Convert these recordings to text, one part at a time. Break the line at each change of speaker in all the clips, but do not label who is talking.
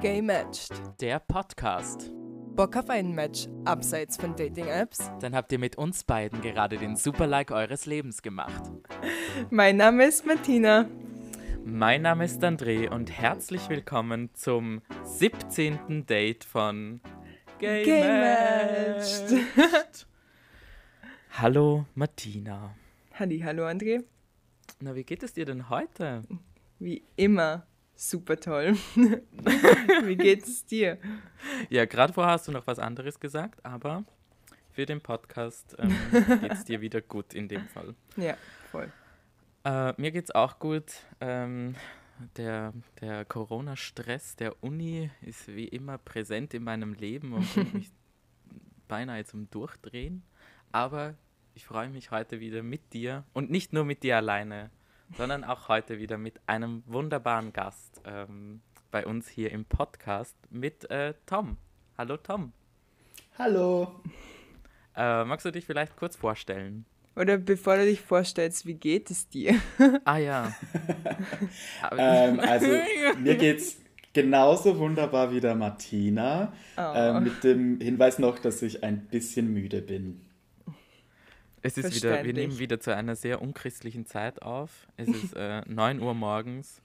Gay Matched.
Der Podcast.
Bock auf ein Match abseits von Dating-Apps?
Dann habt ihr mit uns beiden gerade den Super-Like eures Lebens gemacht.
Mein Name ist Martina.
Mein Name ist André und herzlich willkommen zum 17. Date von Gay Matched. Hallo Martina.
Hallo André.
Na, wie geht es dir denn heute?
Wie immer super toll. Wie geht es dir?
Ja, gerade vorher hast du noch was anderes gesagt, aber für den Podcast geht es dir wieder gut in dem Fall.
Ja, voll.
Mir geht's auch gut. Der Corona-Stress der Uni ist wie immer präsent in meinem Leben und bringt mich beinahe zum Durchdrehen. Aber ich freue mich heute wieder mit dir und nicht nur mit dir alleine, sondern auch heute wieder mit einem wunderbaren Gast bei uns hier im Podcast mit Tom. Hallo Tom.
Hallo.
Magst du dich vielleicht kurz vorstellen?
Oder bevor du dich vorstellst, wie geht es dir?
Ah ja.
Also mir geht's genauso wunderbar wie der Martina. Mit dem Hinweis noch, dass ich ein bisschen müde bin.
Es ist wieder, wir nehmen wieder zu einer sehr unchristlichen Zeit auf. Es ist 9 Uhr morgens.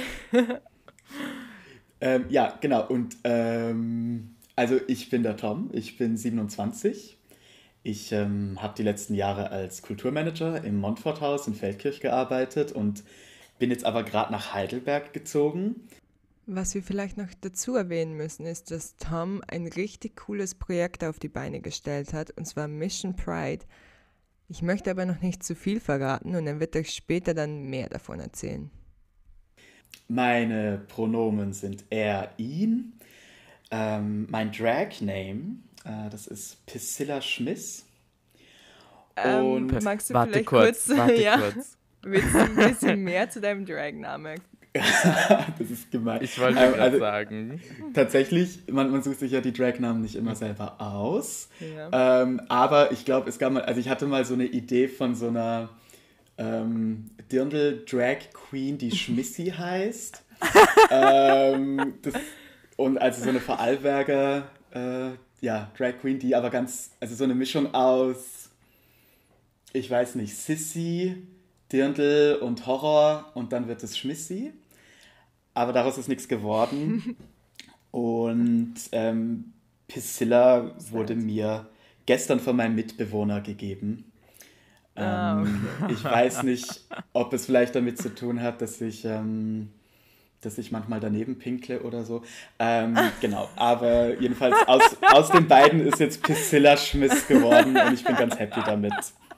Ja, genau. Und also ich bin der Tom, ich bin 27. Ich habe die letzten Jahre als Kulturmanager im Montforthaus in Feldkirch gearbeitet und bin jetzt aber gerade nach Heidelberg gezogen.
Was wir vielleicht noch dazu erwähnen müssen, ist, dass Tom ein richtig cooles Projekt auf die Beine gestellt hat, und zwar Mission Pride. Ich möchte aber noch nicht zu viel verraten und er wird euch später dann mehr davon erzählen.
Meine Pronomen sind er, ihn. Mein Drag-Name, das ist Priscilla Schmiss. Und
magst du
warte
vielleicht
kurz.
Willst du ein bisschen mehr zu deinem Drag-Namen?
das ist gemein.
Ich wollte gerade sagen.
Tatsächlich, man sucht sich ja die Drag-Namen nicht immer selber aus.
Ja.
Aber ich glaube, es gab mal, also ich hatte mal so eine Idee von so einer Dirndl-Drag-Queen, die Schmissi heißt. Und also so eine Vorarlberger Drag-Queen, die aber also so eine Mischung aus, ich weiß nicht, Sissy, Dirndl und Horror und dann wird es Schmissi. Aber daraus ist nichts geworden. Und Priscilla wurde mir gestern von meinem Mitbewohner gegeben.
Okay.
Ich weiß nicht, ob es vielleicht damit zu tun hat, dass ich manchmal daneben pinkle oder so. Genau, aber jedenfalls aus den beiden ist jetzt Priscilla Schmiss geworden und ich bin ganz happy damit.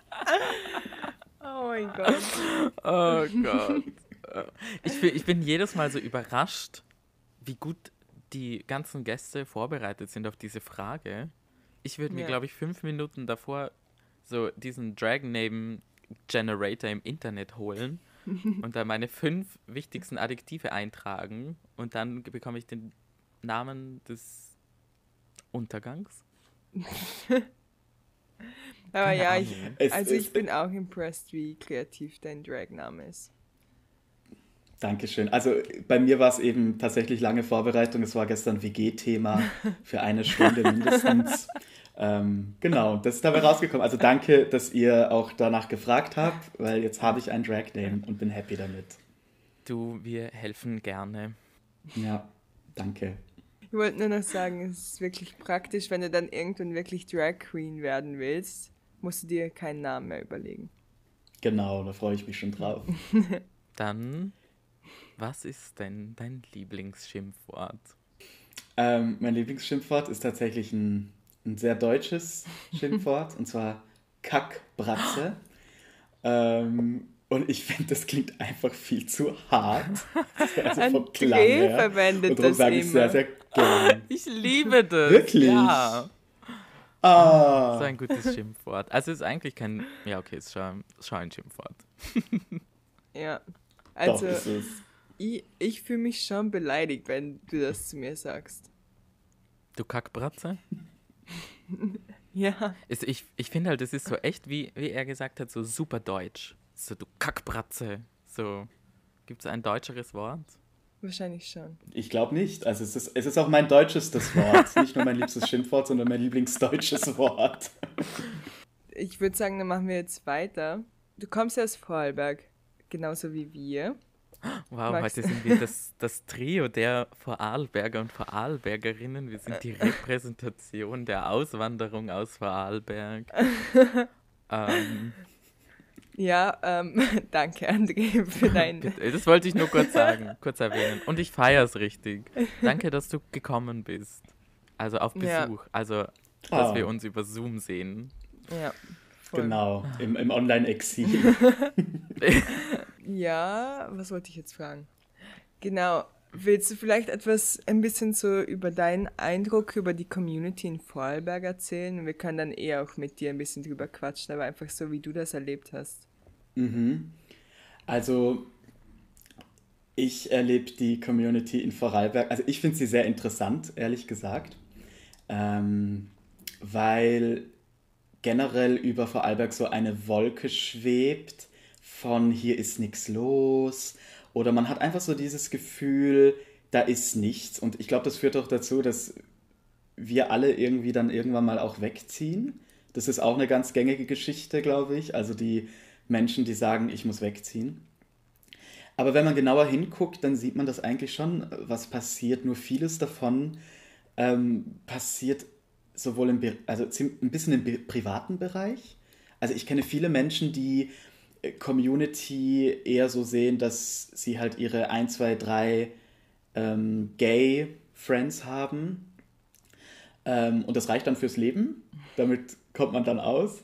Oh mein Gott.
Oh Gott. Ich bin jedes Mal so überrascht, wie gut die ganzen Gäste vorbereitet sind auf diese Frage. Ich würde mir, glaube ich, 5 Minuten davor so diesen Drag-Name-Generator im Internet holen und da meine 5 wichtigsten Adjektive eintragen und dann bekomme ich den Namen des Untergangs.
Aber ja,
Ahnung.
ich bin auch impressed, wie kreativ dein Drag-Name ist.
Dankeschön. Also bei mir war es eben tatsächlich lange Vorbereitung. Es war gestern WG-Thema für 1 Stunde mindestens. Genau, das ist dabei rausgekommen. Also danke, dass ihr auch danach gefragt habt, weil jetzt habe ich ein Drag-Name und bin happy damit.
Du, wir helfen gerne.
Ja, danke.
Ich wollte nur noch sagen, es ist wirklich praktisch, wenn du dann irgendwann wirklich Drag Queen werden willst, musst du dir keinen Namen mehr überlegen.
Genau, da freue ich mich schon drauf.
Dann, was ist denn dein Lieblingsschimpfwort?
Mein Lieblingsschimpfwort ist tatsächlich ein sehr deutsches Schimpfwort, und zwar Kackbratze. Und ich finde, das klingt einfach viel zu hart. Also vom Klang her.
Verwendet
und darum
das
sage ich
immer.
sehr, sehr gern.
Ich liebe das.
Wirklich?
Ja. So ein
Ah,
gutes Schimpfwort. Also es ist eigentlich kein... Ja, okay, es ist schon ein Schimpfwort.
Ja,
doch
also
ist es.
ich fühle mich schon beleidigt, wenn du das zu mir sagst.
Du Kackbratze?
Ja,
Ich finde halt, das ist so echt, wie er gesagt hat, so super deutsch. So, du Kackbratze. So, gibt es ein deutscheres Wort?
Wahrscheinlich schon.
Ich glaube nicht. Also es ist auch mein deutschestes Wort. Nicht nur mein liebstes Schimpfwort, sondern mein lieblingsdeutsches Wort.
Ich würde sagen, dann machen wir jetzt weiter. Du kommst ja aus Vorarlberg, genauso wie wir.
Wow,
Magst-
heute sind wir das Trio der Vorarlberger und Vorarlbergerinnen. Wir sind die Repräsentation der Auswanderung aus Vorarlberg.
Ja, danke, André, für dein...
Das wollte ich nur kurz sagen, kurz erwähnen. Und ich feiere es richtig. Danke, dass du gekommen bist. Also auf
Ja.
Besuch. Also, dass
Ah.
wir uns über Zoom sehen.
Ja, voll.
Genau, im Online-Exil.
Ja, was wollte ich jetzt fragen? Genau, willst du vielleicht ein bisschen so über deinen Eindruck über die Community in Vorarlberg erzählen? Wir können dann eher auch mit dir ein bisschen drüber quatschen, aber einfach so, wie du das erlebt hast.
Also ich erlebe die Community in Vorarlberg, also ich finde sie sehr interessant, ehrlich gesagt, weil generell über Vorarlberg so eine Wolke schwebt von hier ist nichts los oder man hat einfach so dieses Gefühl, da ist nichts und ich glaube, das führt auch dazu, dass wir alle irgendwie dann irgendwann mal auch wegziehen. Das ist auch eine ganz gängige Geschichte, glaube ich, also die Menschen, die sagen, ich muss wegziehen. Aber wenn man genauer hinguckt, dann sieht man das eigentlich schon, was passiert. Nur vieles davon passiert sowohl also ein bisschen im privaten Bereich. Also ich kenne viele Menschen, die Community eher so sehen, dass sie halt ihre 1, 2, 3 Gay-Friends haben. Und das reicht dann fürs Leben. Damit kommt man dann aus.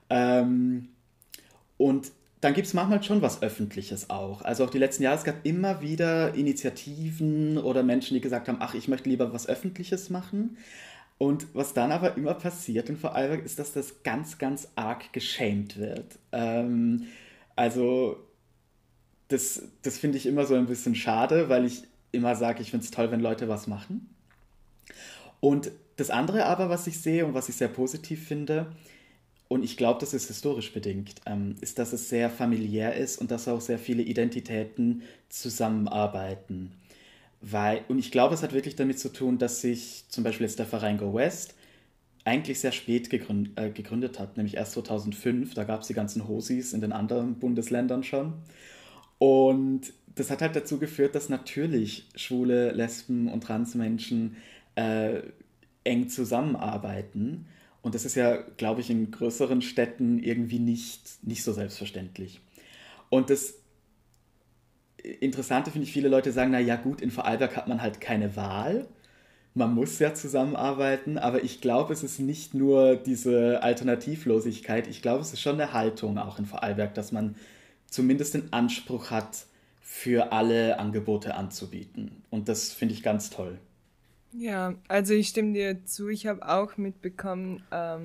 Und dann gibt es manchmal schon was Öffentliches auch. Also auch die letzten Jahre, es gab immer wieder Initiativen oder Menschen, die gesagt haben, ach, ich möchte lieber was Öffentliches machen. Und was dann aber immer passiert in Vorarlberg ist, dass das ganz, ganz arg geschämt wird. Also das finde ich immer so ein bisschen schade, weil ich immer sage, ich finde es toll, wenn Leute was machen. Und das andere aber, was ich sehe und was ich sehr positiv finde, und ich glaube, das ist historisch bedingt, ist, dass es sehr familiär ist und dass auch sehr viele Identitäten zusammenarbeiten. Und ich glaube, es hat wirklich damit zu tun, dass sich zum Beispiel jetzt der Verein Go West eigentlich sehr spät gegründet hat, nämlich erst 2005. Da gab es die ganzen Hosis in den anderen Bundesländern schon. Und das hat halt dazu geführt, dass natürlich Schwule, Lesben und Transmenschen eng zusammenarbeiten. Und das ist ja, glaube ich, in größeren Städten irgendwie nicht so selbstverständlich. Und das Interessante finde ich, viele Leute sagen, na ja gut, in Vorarlberg hat man halt keine Wahl. Man muss ja zusammenarbeiten, aber ich glaube, es ist nicht nur diese Alternativlosigkeit. Ich glaube, es ist schon eine Haltung auch in Vorarlberg, dass man zumindest den Anspruch hat, für alle Angebote anzubieten. Und das finde ich ganz toll.
Ja, also ich stimme dir zu. Ich habe auch mitbekommen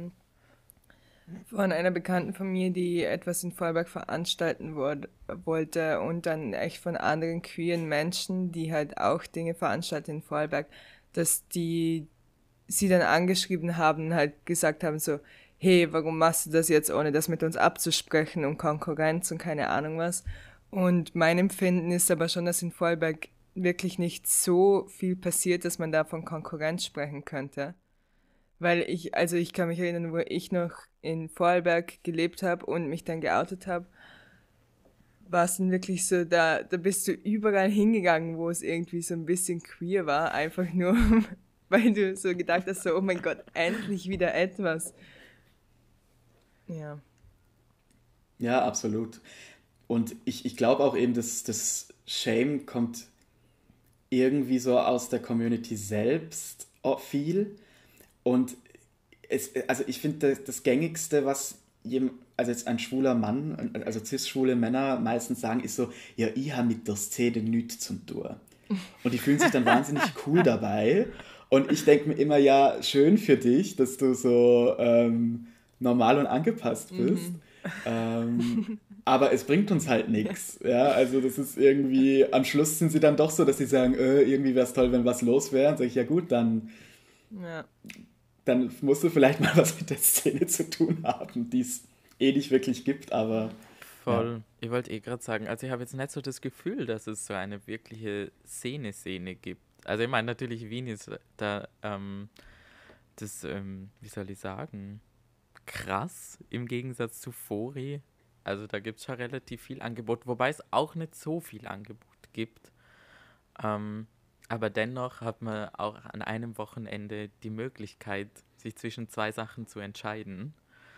von einer Bekannten von mir, die etwas in Vorarlberg veranstalten wollte und dann echt von anderen queeren Menschen, die halt auch Dinge veranstalten in Vorarlberg, dass die sie dann angeschrieben haben und halt gesagt haben so, hey, warum machst du das jetzt, ohne das mit uns abzusprechen und Konkurrenz und keine Ahnung was. Und mein Empfinden ist aber schon, dass in Vorarlberg wirklich nicht so viel passiert, dass man da von Konkurrenz sprechen könnte. Weil ich kann mich erinnern, wo ich noch in Vorarlberg gelebt habe und mich dann geoutet habe, war es dann wirklich so, da bist du überall hingegangen, wo es irgendwie so ein bisschen queer war, einfach nur, weil du so gedacht hast, so, oh mein Gott, endlich wieder etwas. Ja.
Ja, absolut. Und ich glaube auch eben, dass das Shame kommt irgendwie so aus der Community selbst viel. Und also ich finde, das Gängigste, was also jetzt ein schwuler Mann, also cis-schwule Männer meistens sagen, ist so, ja, ich habe mit der Szene nichts zu tun. Und die fühlen sich dann wahnsinnig cool dabei. Und ich denke mir immer, ja, schön für dich, dass du so normal und angepasst bist. Aber es bringt uns halt nichts. Ja? Also das ist irgendwie, am Schluss sind sie dann doch so, dass sie sagen, irgendwie wäre es toll, wenn was los wäre. Und sage ich, ja gut, dann musst du vielleicht mal was mit der Szene zu tun haben, die es eh nicht wirklich gibt, aber
Voll. Ich wollte gerade sagen, also ich habe jetzt nicht so das Gefühl, dass es so eine wirkliche Szene gibt. Also ich meine, natürlich Wien ist da wie soll ich sagen, krass im Gegensatz zu Fori. Also da gibt es schon relativ viel Angebot, wobei es auch nicht so viel Angebot gibt. Aber dennoch hat man auch an einem Wochenende die Möglichkeit, sich zwischen zwei Sachen zu entscheiden.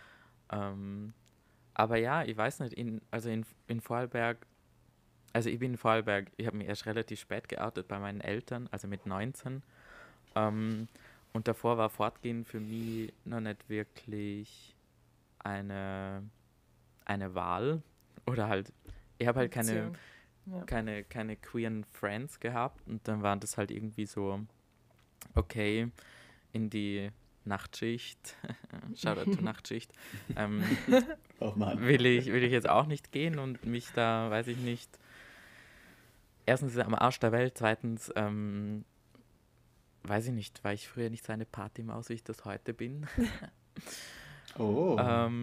Aber ja, ich weiß nicht, in Vorarlberg, also ich bin in Vorarlberg, ich habe mich erst relativ spät geoutet bei meinen Eltern, also mit 19. Und davor war Fortgehen für mich noch nicht wirklich eine Wahl. Oder halt, ich habe halt keine queeren Friends gehabt und dann waren das halt irgendwie so, okay, in die Nachtschicht, Shoutout to Nachtschicht,
Oh Mann.
will ich jetzt auch nicht gehen und mich da, weiß ich nicht, erstens ist er am Arsch der Welt, zweitens, weiß ich nicht, war ich früher nicht so eine Partymaus, wie ich das heute bin.
Oh.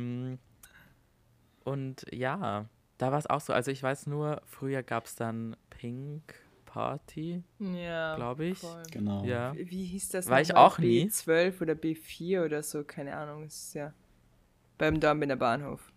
Und ja, da war es auch so, also ich weiß nur, früher gab es dann Pink Party,
Ja,
glaube ich.
voll.
Genau.
Ja.
Wie hieß das
War ich
nochmal?
auch nie.
B12 oder B4 oder so, keine Ahnung. Das ist ja beim Dornbirner Bahnhof.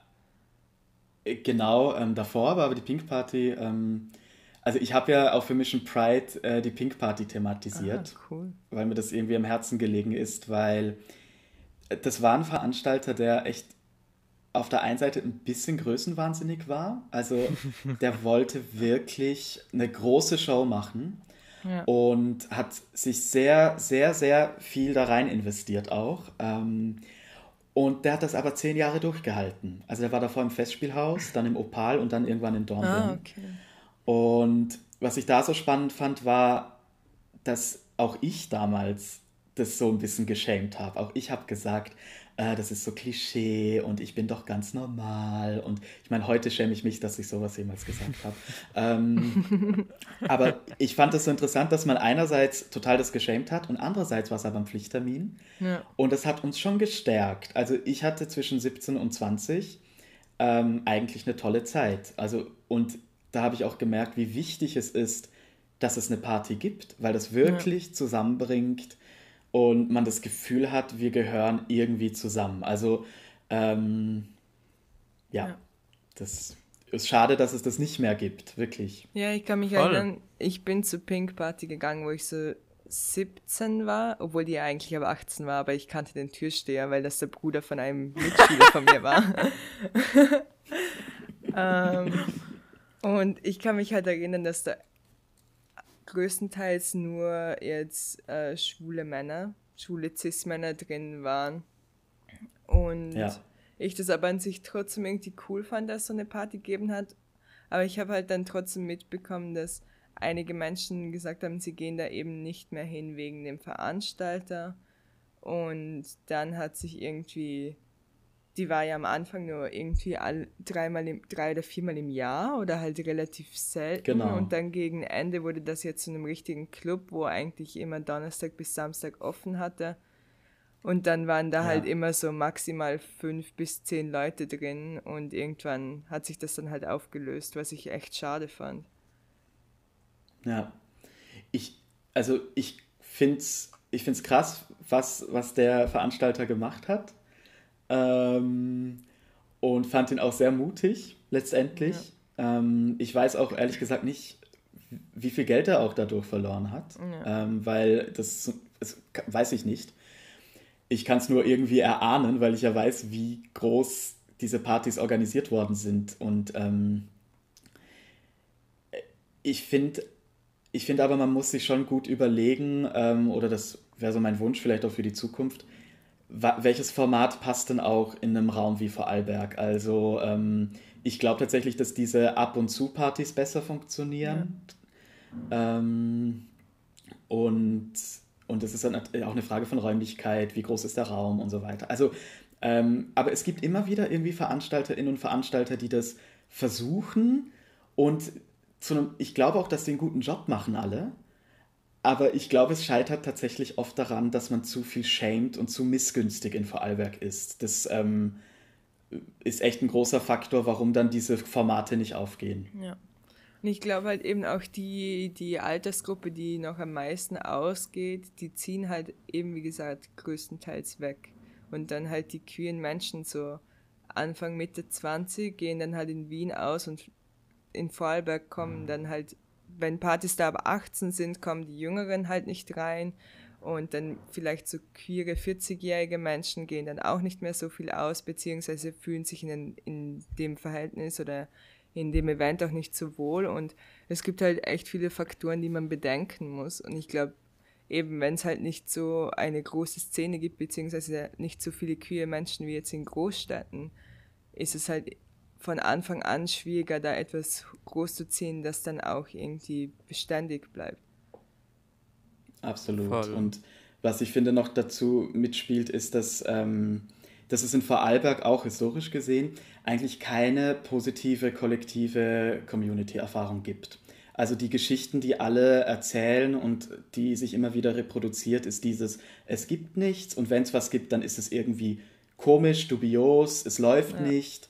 Genau, davor war aber die Pink Party, also ich habe ja auch für Mission Pride die Pink Party thematisiert,
Cool.
weil mir das irgendwie am Herzen gelegen ist, weil das war ein Veranstalter, der echt auf der einen Seite ein bisschen größenwahnsinnig war. Also der wollte wirklich eine große Show machen
Ja.
und hat sich sehr, sehr, sehr viel da rein investiert auch. Und der hat das aber 10 Jahre durchgehalten. Also der war davor im Festspielhaus, dann im Opal und dann irgendwann in Dornbirn.
Okay.
Und was ich da so spannend fand, war, dass auch ich damals das so ein bisschen geschämt habe. Auch ich habe gesagt, das ist so Klischee und ich bin doch ganz normal. Und ich meine, heute schäme ich mich, dass ich sowas jemals gesagt habe. Aber ich fand es so interessant, dass man einerseits total das geschämt hat und andererseits war es aber ein Pflichttermin.
Ja.
Und das hat uns schon gestärkt. Also ich hatte zwischen 17 und 20 eigentlich eine tolle Zeit. Also und da habe ich auch gemerkt, wie wichtig es ist, dass es eine Party gibt, weil das wirklich zusammenbringt und man das Gefühl hat, wir gehören irgendwie zusammen. Also
Ja.
das ist schade, dass es das nicht mehr gibt, wirklich.
Ja, ich kann mich
Voll.
erinnern, ich bin zur Pink Party gegangen, wo ich so 17 war, obwohl die eigentlich aber 18 war, aber ich kannte den Türsteher, weil das der Bruder von einem Mitspieler von mir war. Und ich kann mich halt erinnern, dass da größtenteils nur jetzt schwule Cis-Männer drin waren. Und
Ja.
ich das aber an sich trotzdem irgendwie cool fand, dass es so eine Party gegeben hat. Aber ich habe halt dann trotzdem mitbekommen, dass einige Menschen gesagt haben, sie gehen da eben nicht mehr hin wegen dem Veranstalter. Und dann hat sich irgendwie, die war ja am Anfang nur irgendwie 3 oder 4 Mal im Jahr oder halt relativ selten.
Genau.
Und dann gegen Ende wurde das jetzt zu einem richtigen Club, wo eigentlich immer Donnerstag bis Samstag offen hatte. Und dann waren da halt immer so maximal 5 bis 10 Leute drin und irgendwann hat sich das dann halt aufgelöst, was ich echt schade fand.
Ja. Ich find's krass, was der Veranstalter gemacht hat. Und fand ihn auch sehr mutig, letztendlich. Ich weiß auch ehrlich gesagt nicht, wie viel Geld er auch dadurch verloren hat. Weil das weiß ich nicht. Ich kann es nur irgendwie erahnen, weil ich ja weiß, wie groß diese Partys organisiert worden sind. Und ich finde aber, man muss sich schon gut überlegen, oder das wäre so mein Wunsch vielleicht auch für die Zukunft, welches Format passt denn auch in einem Raum wie Vorarlberg? Also ich glaube tatsächlich, dass diese Ab-und-zu-Partys besser funktionieren. Und das ist dann auch eine Frage von Räumlichkeit, wie groß ist der Raum und so weiter. Also, aber es gibt immer wieder irgendwie Veranstalterinnen und Veranstalter, die das versuchen und ich glaube auch, dass sie einen guten Job machen alle. Aber ich glaube, es scheitert tatsächlich oft daran, dass man zu viel schämt und zu missgünstig in Vorarlberg ist. ist echt ein großer Faktor, warum dann diese Formate nicht aufgehen.
Ja. Und ich glaube halt eben auch die Altersgruppe, die noch am meisten ausgeht, die ziehen halt eben, wie gesagt, größtenteils weg. Und dann halt die queeren Menschen so Anfang, Mitte 20 gehen dann halt in Wien aus und in Vorarlberg kommen dann halt, wenn Partys da ab 18 sind, kommen die Jüngeren halt nicht rein. Und dann vielleicht so queere 40-jährige Menschen gehen dann auch nicht mehr so viel aus, beziehungsweise fühlen sich in dem Verhältnis oder in dem Event auch nicht so wohl. Und es gibt halt echt viele Faktoren, die man bedenken muss. Und ich glaube, eben wenn es halt nicht so eine große Szene gibt, beziehungsweise nicht so viele queere Menschen wie jetzt in Großstädten, ist es halt von Anfang an schwieriger, da etwas großzuziehen, das dann auch irgendwie beständig bleibt.
Absolut.
Voll.
Und was ich finde noch dazu mitspielt, ist, dass es in Vorarlberg auch historisch gesehen eigentlich keine positive kollektive Community-Erfahrung gibt. Also die Geschichten, die alle erzählen und die sich immer wieder reproduziert, ist dieses, es gibt nichts und wenn es was gibt, dann ist es irgendwie komisch, dubios, es läuft nicht.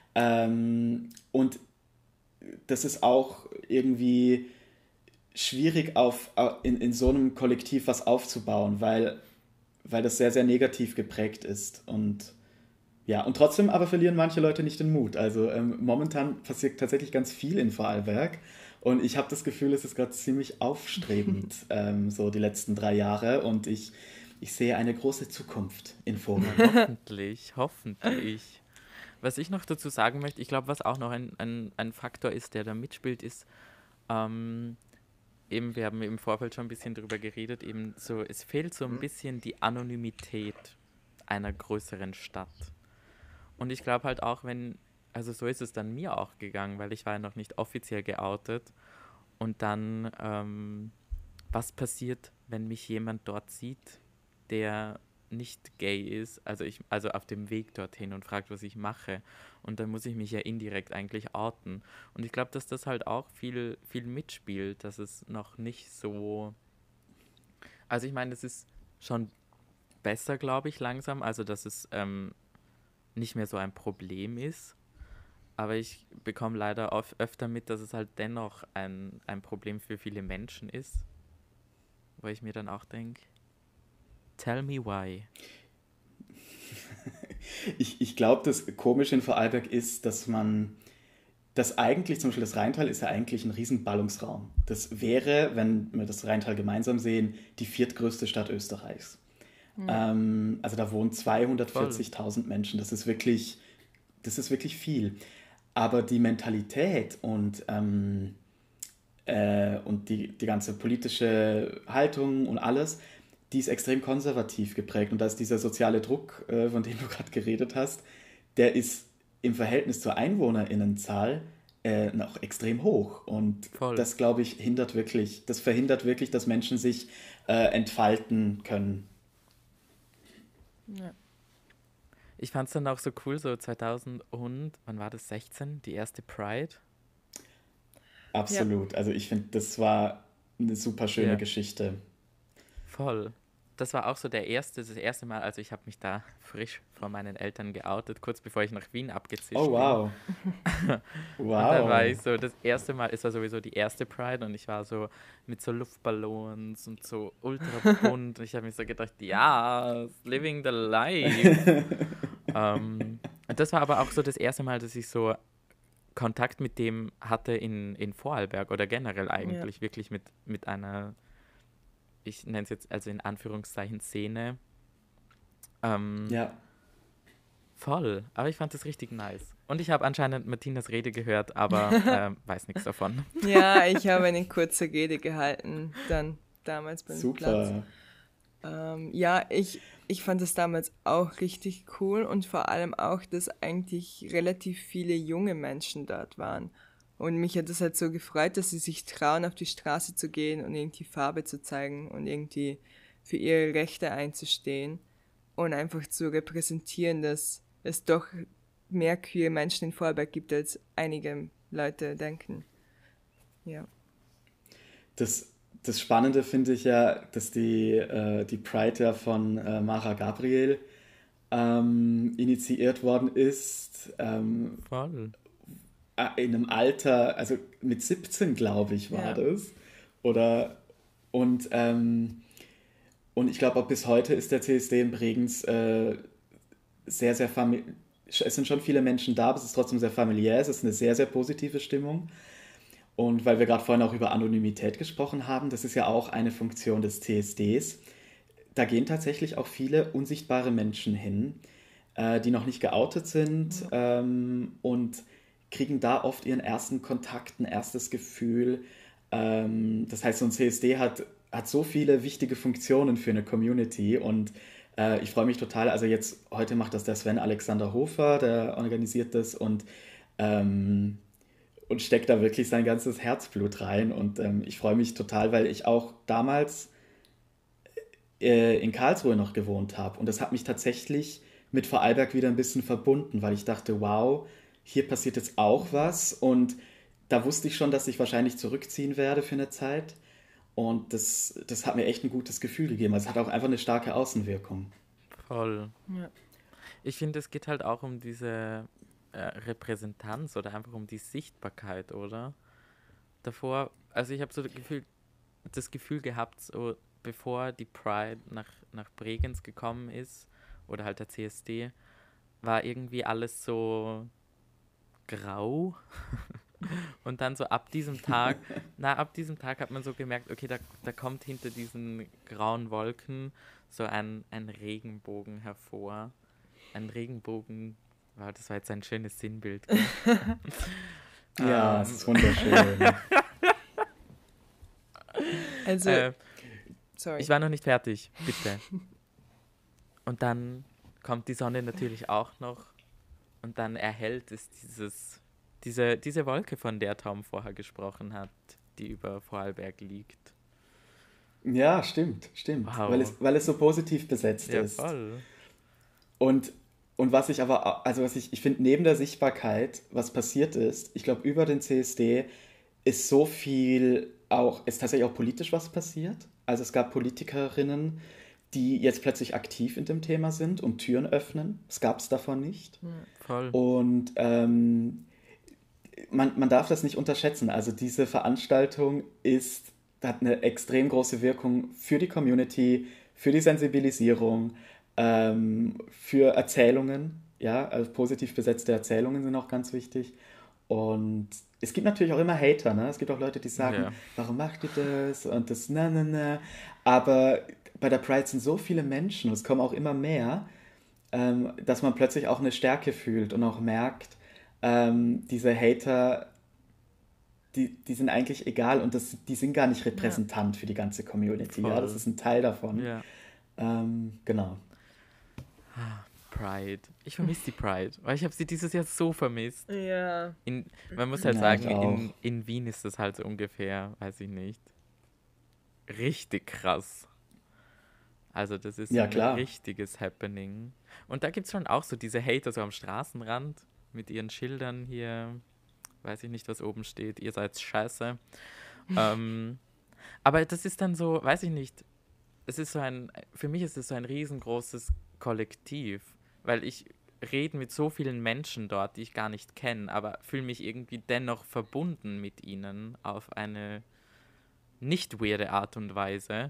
Und das ist auch irgendwie schwierig in so einem Kollektiv was aufzubauen, weil das sehr, sehr negativ geprägt ist. Und ja, und trotzdem aber verlieren manche Leute nicht den Mut. Also momentan passiert tatsächlich ganz viel in Vorarlberg und ich habe das Gefühl, es ist gerade ziemlich aufstrebend, so die letzten 3 Jahre und ich sehe eine große Zukunft in Vorarlberg.
Hoffentlich. Was ich noch dazu sagen möchte, ich glaube, was auch noch ein Faktor ist, der da mitspielt, ist, eben, wir haben im Vorfeld schon ein bisschen drüber geredet, eben so, es fehlt so ein bisschen die Anonymität einer größeren Stadt. Und ich glaube halt auch, also so ist es dann mir auch gegangen, weil ich war ja noch nicht offiziell geoutet. Und dann, was passiert, wenn mich jemand dort sieht, der nicht gay ist, also auf dem Weg dorthin und fragt, was ich mache. Und dann muss ich mich ja indirekt eigentlich outen. Und ich glaube, dass das halt auch viel, viel mitspielt, dass es noch nicht so. Also ich meine, es ist schon besser, glaube ich, langsam, also dass es nicht mehr so ein Problem ist. Aber ich bekomme leider öfter mit, dass es halt dennoch ein Problem für viele Menschen ist. Wo ich mir dann auch denke, tell me why.
Ich glaube, das Komische in Vorarlberg ist, dass eigentlich, zum Beispiel das Rheintal ist ja eigentlich ein Riesenballungsraum. Das wäre, wenn wir das Rheintal gemeinsam sehen, die 4. Stadt Österreichs. Also da wohnen 240.000 Menschen. Das ist wirklich viel. Aber die Mentalität und die ganze politische Haltung und alles, die ist extrem konservativ geprägt. Und da ist dieser soziale Druck, von dem du gerade geredet hast, der ist im Verhältnis zur EinwohnerInnenzahl noch extrem hoch. Und
Voll.
das, glaube ich, verhindert wirklich, dass Menschen sich entfalten können.
Ja.
Ich fand es dann auch so cool, so 2000 und, wann war das, 16, die erste Pride?
Absolut. Also ich finde, das war eine super schöne Geschichte.
Voll. Das war auch so das erste Mal, also ich habe mich da frisch vor meinen Eltern geoutet, kurz bevor ich nach Wien abgezischt bin.
Oh, wow. Wow.
Und dann war ich so, das erste Mal, es war sowieso die erste Pride und ich war so mit so Luftballons und so ultra bunt und ich habe mir so gedacht, ja, living the life. Und das war aber auch so das erste Mal, dass ich so Kontakt mit dem hatte in Vorarlberg oder generell eigentlich, wirklich mit einer, ich nenne es jetzt also in Anführungszeichen Szene.
Ja.
Voll, aber ich fand das richtig nice. Und ich habe anscheinend Martinas Rede gehört, aber weiß nichts davon.
Ja, ich habe eine kurze Rede gehalten, dann damals beim Platz.
Super.
Ja, ich fand das damals auch richtig cool und vor allem auch, dass eigentlich relativ viele junge Menschen dort waren. Und mich hat das halt so gefreut, dass sie sich trauen, auf die Straße zu gehen und irgendwie Farbe zu zeigen und irgendwie für ihre Rechte einzustehen und einfach zu repräsentieren, dass es doch mehr queere Menschen in Vorarlberg gibt, als einige Leute denken. Ja.
Das Spannende finde ich ja, dass die Pride ja von Mara Gabriel initiiert worden ist.
Voll.
In einem Alter, also mit 17, glaube ich, war das. Oder und ich glaube auch bis heute ist der CSD in Bregenz sehr, sehr familiär. Es sind schon viele Menschen da, aber es ist trotzdem sehr familiär. Es ist eine sehr, sehr positive Stimmung. Und weil wir gerade vorhin auch über Anonymität gesprochen haben, das ist ja auch eine Funktion des CSDs. Da gehen tatsächlich auch viele unsichtbare Menschen hin, die noch nicht geoutet sind und kriegen da oft ihren ersten Kontakt, ein erstes Gefühl. Das heißt, so ein CSD hat so viele wichtige Funktionen für eine Community und ich freue mich total. Also jetzt, heute macht das der Sven Alexander Hofer, der organisiert das und steckt da wirklich sein ganzes Herzblut rein. Und ich freue mich total, weil ich auch damals in Karlsruhe noch gewohnt habe. Und das hat mich tatsächlich mit Vorarlberg wieder ein bisschen verbunden, weil ich dachte, wow, hier passiert jetzt auch was. Und da wusste ich schon, dass ich wahrscheinlich zurückziehen werde für eine Zeit. Und das hat mir echt ein gutes Gefühl gegeben. Also es hat auch einfach eine starke Außenwirkung.
Voll.
Ja.
Ich finde, es geht halt auch um diese Repräsentanz oder einfach um die Sichtbarkeit, oder? Davor, also ich habe so das Gefühl gehabt, so bevor die Pride nach Bregenz gekommen ist, oder halt der CSD, war irgendwie alles so grau. Und dann so ab diesem Tag hat man so gemerkt, okay, da kommt hinter diesen grauen Wolken so ein Regenbogen hervor. Ein Regenbogen, wow, das war jetzt ein schönes Sinnbild.
Ja, es ist wunderschön.
Also, sorry.
Ich war noch nicht fertig, bitte. Und dann kommt die Sonne natürlich auch noch und dann erhellt es diese Wolke, von der Tom vorher gesprochen hat, die über Vorarlberg liegt.
Ja, stimmt.
Wow.
Weil es so positiv besetzt ist.
Voll.
Und was ich finde, neben der Sichtbarkeit, was passiert ist, ich glaube, über den CSD ist so viel ist tatsächlich auch politisch was passiert. Also es gab Politikerinnen, die jetzt plötzlich aktiv in dem Thema sind und Türen öffnen. Das gab es davon nicht.
Voll.
Und man darf das nicht unterschätzen. Also diese Veranstaltung hat eine extrem große Wirkung für die Community, für die Sensibilisierung, für Erzählungen. Ja, also positiv besetzte Erzählungen sind auch ganz wichtig. Und es gibt natürlich auch immer Hater, ne? Es gibt auch Leute, die sagen, warum macht ihr das? Und das, na. Aber bei der Pride sind so viele Menschen, und es kommen auch immer mehr, dass man plötzlich auch eine Stärke fühlt und auch merkt, diese Hater, die sind eigentlich egal und die sind gar nicht repräsentant für die ganze Community.
Voll.
Ja, das ist ein Teil davon.
Ja.
Genau.
Pride. Ich vermisse die Pride, weil ich habe sie dieses Jahr so vermisst.
Ja.
Man muss halt
Ja, ich
sagen,
auch.
in Wien ist das halt so ungefähr, weiß ich nicht, richtig krass. Also das ist
Ja,
ein
klar.
richtiges Happening. Und da gibt es schon auch so diese Hater so am Straßenrand mit ihren Schildern hier, weiß ich nicht, was oben steht, ihr seid scheiße. Aber das ist dann so, weiß ich nicht, für mich ist es so ein riesengroßes Kollektiv, weil ich rede mit so vielen Menschen dort, die ich gar nicht kenne, aber fühle mich irgendwie dennoch verbunden mit ihnen auf eine nicht weirde Art und Weise.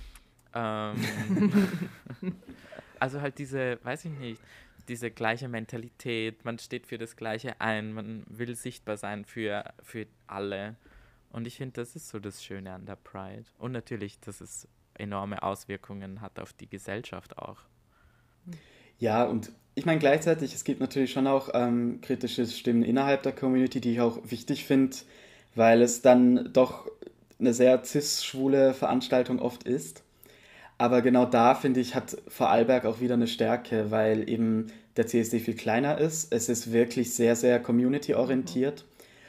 Also halt diese, weiß ich nicht, diese gleiche Mentalität, man steht für das Gleiche ein, man will sichtbar sein für alle. Und ich finde, das ist so das Schöne an der Pride. Und natürlich, dass es enorme Auswirkungen hat auf die Gesellschaft auch.
Ja, und ich meine gleichzeitig, es gibt natürlich schon auch kritische Stimmen innerhalb der Community, die ich auch wichtig finde, weil es dann doch eine sehr cis-schwule Veranstaltung oft ist. Aber genau da, finde ich, hat Vorarlberg auch wieder eine Stärke, weil eben der CSD viel kleiner ist. Es ist wirklich sehr, sehr community-orientiert.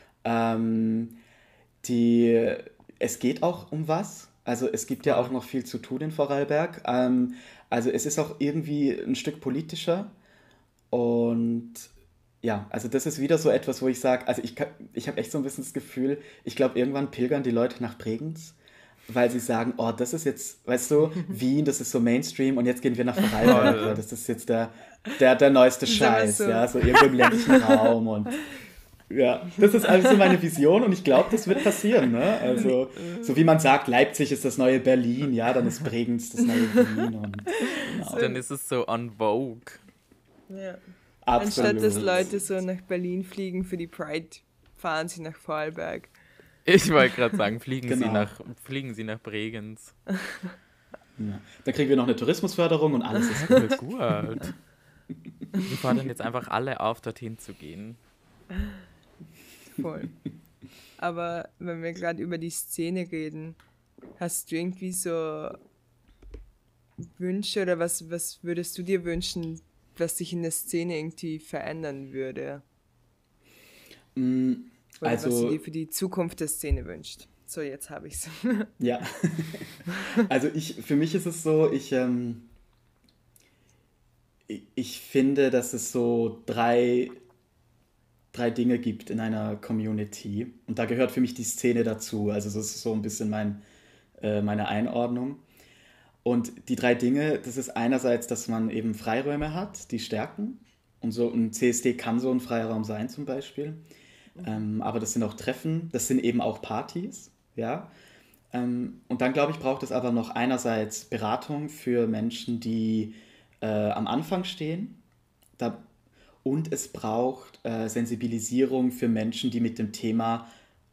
Es geht auch um was. Also es gibt ja auch noch viel zu tun in Vorarlberg. Also es ist auch irgendwie ein Stück politischer. Und ja, also das ist wieder so etwas, wo ich sage, also ich habe echt so ein bisschen das Gefühl, ich glaube, irgendwann pilgern die Leute nach Bregenz. weil sie sagen, oh, das ist jetzt, weißt du, Wien, das ist so Mainstream und jetzt gehen wir nach Vorarlberg, weil das ist jetzt der neueste Scheiß,
so.
ja, so irgendwo im ländlichen Raum und ja, das ist also meine Vision und ich glaube, das wird passieren, ne? Also, so wie man sagt, Leipzig ist das neue Berlin, ja, dann ist Bregenz das neue Wien und genau.
Dann ist es so on Vogue.
Ja.
Absolut.
Anstatt dass Leute so nach Berlin fliegen für die Pride, fahren sie nach Vorarlberg.
Ich wollte gerade sagen, fliegen
Genau.
Sie nach Bregenz.
Ja. Dann kriegen wir noch eine Tourismusförderung und alles ist
Voll gut. Wir fordern jetzt einfach alle auf, dorthin zu gehen.
Voll. Aber wenn wir gerade über die Szene reden, hast du irgendwie so Wünsche oder was würdest du dir wünschen, was sich in der Szene irgendwie verändern würde? Oder was du
Also,
dir für die Zukunft der Szene wünschst? So, jetzt habe ich's.
ja. Also für mich ist es so, ich finde, dass es so drei Dinge gibt in einer Community. Und da gehört für mich die Szene dazu. Also das ist so ein bisschen meine Einordnung. Und die drei Dinge, das ist einerseits, dass man eben Freiräume hat, die stärken. Und so ein CSD kann so ein Freiraum sein zum Beispiel. Aber das sind auch Treffen, das sind eben auch Partys. Ja. Und dann, glaube ich, braucht es aber noch einerseits Beratung für Menschen, die am Anfang stehen. Und es braucht Sensibilisierung für Menschen, die mit dem Thema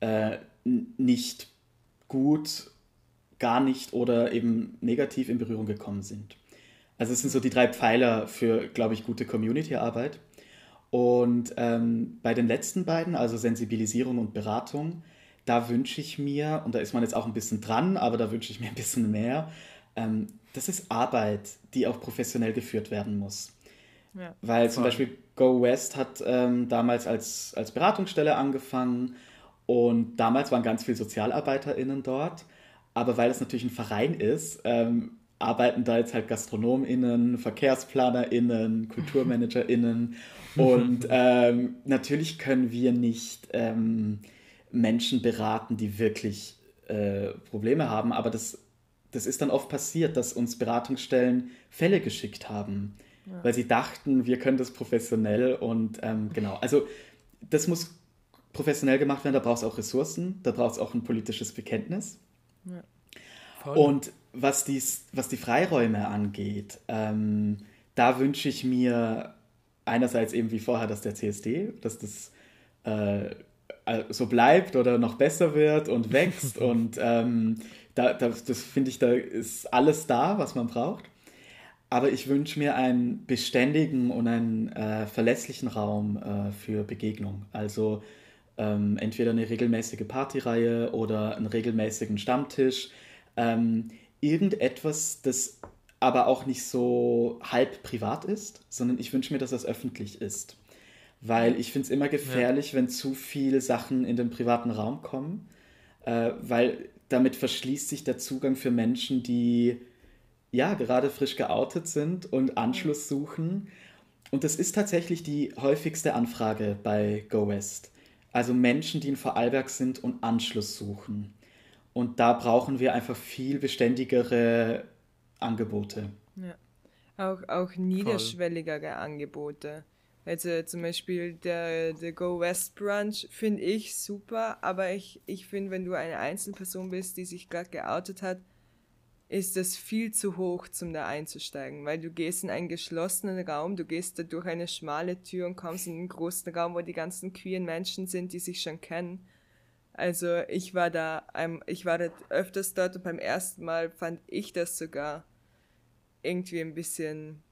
nicht gut, gar nicht oder eben negativ in Berührung gekommen sind. Also es sind so die drei Pfeiler für, glaube ich, gute Community-Arbeit. Und bei den letzten beiden, also Sensibilisierung und Beratung, da wünsche ich mir, und da ist man jetzt auch ein bisschen dran, aber da wünsche ich mir ein bisschen mehr, das ist Arbeit, die auch professionell geführt werden muss.
Ja.
Weil zum Beispiel Go West hat damals als Beratungsstelle angefangen und damals waren ganz viele SozialarbeiterInnen dort, aber weil es natürlich ein Verein ist, arbeiten da jetzt halt GastronomInnen, VerkehrsplanerInnen, KulturmanagerInnen und natürlich können wir nicht Menschen beraten, die wirklich Probleme haben, aber das ist dann oft passiert, dass uns Beratungsstellen Fälle geschickt haben, weil sie dachten, wir können das professionell und genau, also das muss professionell gemacht werden, da braucht es auch Ressourcen, da braucht es auch ein politisches Bekenntnis.
Ja.
Voll.
Und was die Freiräume angeht, da wünsche ich mir einerseits eben wie vorher, dass der CSD, dass das so bleibt oder noch besser wird und wächst und das finde ich, da ist alles da, was man braucht. Aber ich wünsche mir einen beständigen und einen verlässlichen Raum für Begegnung. Also entweder eine regelmäßige Partyreihe oder einen regelmäßigen Stammtisch. Irgendetwas, das aber auch nicht so halb privat ist, sondern ich wünsche mir, dass das öffentlich ist. Weil ich finde es immer gefährlich, wenn zu viele Sachen in den privaten Raum kommen, weil damit verschließt sich der Zugang für Menschen, die ja gerade frisch geoutet sind und Anschluss suchen. Und das ist tatsächlich die häufigste Anfrage bei Go West. Also Menschen, die in Vorarlberg sind und Anschluss suchen. Und da brauchen wir einfach viel beständigere Angebote.
Ja. Auch niederschwelligere Angebote. Also zum Beispiel der Go West Brunch finde ich super, aber ich finde, wenn du eine Einzelperson bist, die sich gerade geoutet hat, ist das viel zu hoch, zum da einzusteigen, weil du gehst in einen geschlossenen Raum, du gehst da durch eine schmale Tür und kommst in einen großen Raum, wo die ganzen queeren Menschen sind, die sich schon kennen. Also ich war da öfters dort und beim ersten Mal fand ich das sogar irgendwie ein bisschen,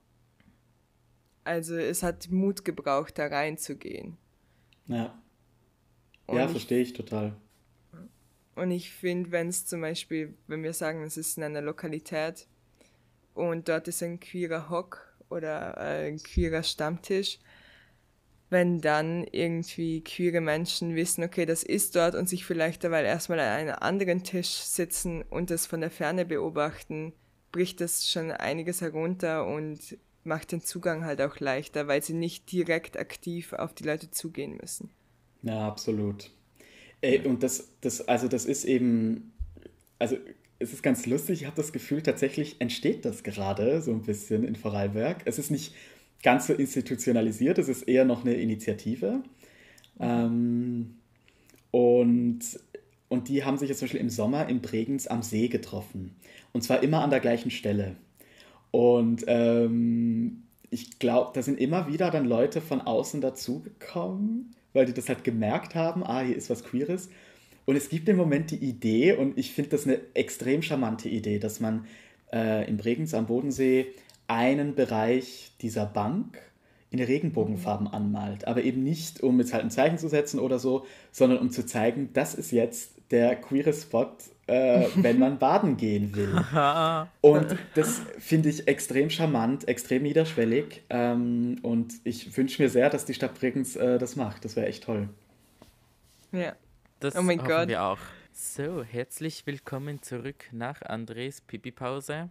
also es hat Mut gebraucht, da reinzugehen.
Ja,
Und
ja, verstehe ich total.
Und ich finde, wenn es zum Beispiel, wenn wir sagen, es ist in einer Lokalität und dort ist ein queerer Hock oder ein queerer Stammtisch, wenn dann irgendwie queere Menschen wissen, okay, das ist dort und sich vielleicht dabei erstmal an einem anderen Tisch sitzen und das von der Ferne beobachten, bricht das schon einiges herunter und macht den Zugang halt auch leichter, weil sie nicht direkt aktiv auf die Leute zugehen müssen.
Ja, absolut. Und das ist eben also es ist ganz lustig, ich habe das Gefühl, tatsächlich entsteht das gerade so ein bisschen in Vorarlberg. Es ist nicht ganz so institutionalisiert, es ist eher noch eine Initiative. Ähm, und, und die haben sich jetzt zum Beispiel im Sommer in Bregenz am See getroffen. Und zwar immer an der gleichen Stelle. Und ich glaube, da sind immer wieder dann Leute von außen dazugekommen, weil die das halt gemerkt haben, hier ist was Queeres. Und es gibt im Moment die Idee, und ich finde das eine extrem charmante Idee, dass man in Bregenz am Bodensee einen Bereich dieser Bank in Regenbogenfarben anmalt. Aber eben nicht, um jetzt halt ein Zeichen zu setzen oder so, sondern um zu zeigen, das ist jetzt der queere Spot, wenn man baden gehen will. Und das finde ich extrem charmant, extrem niederschwellig. Und ich wünsche mir sehr, dass die Stadt Bregenz das macht. Das wäre echt toll.
Ja.
Das
Oh mein
hoffen
Gott.
wir auch. So, herzlich willkommen zurück nach Andres Pipi-Pause.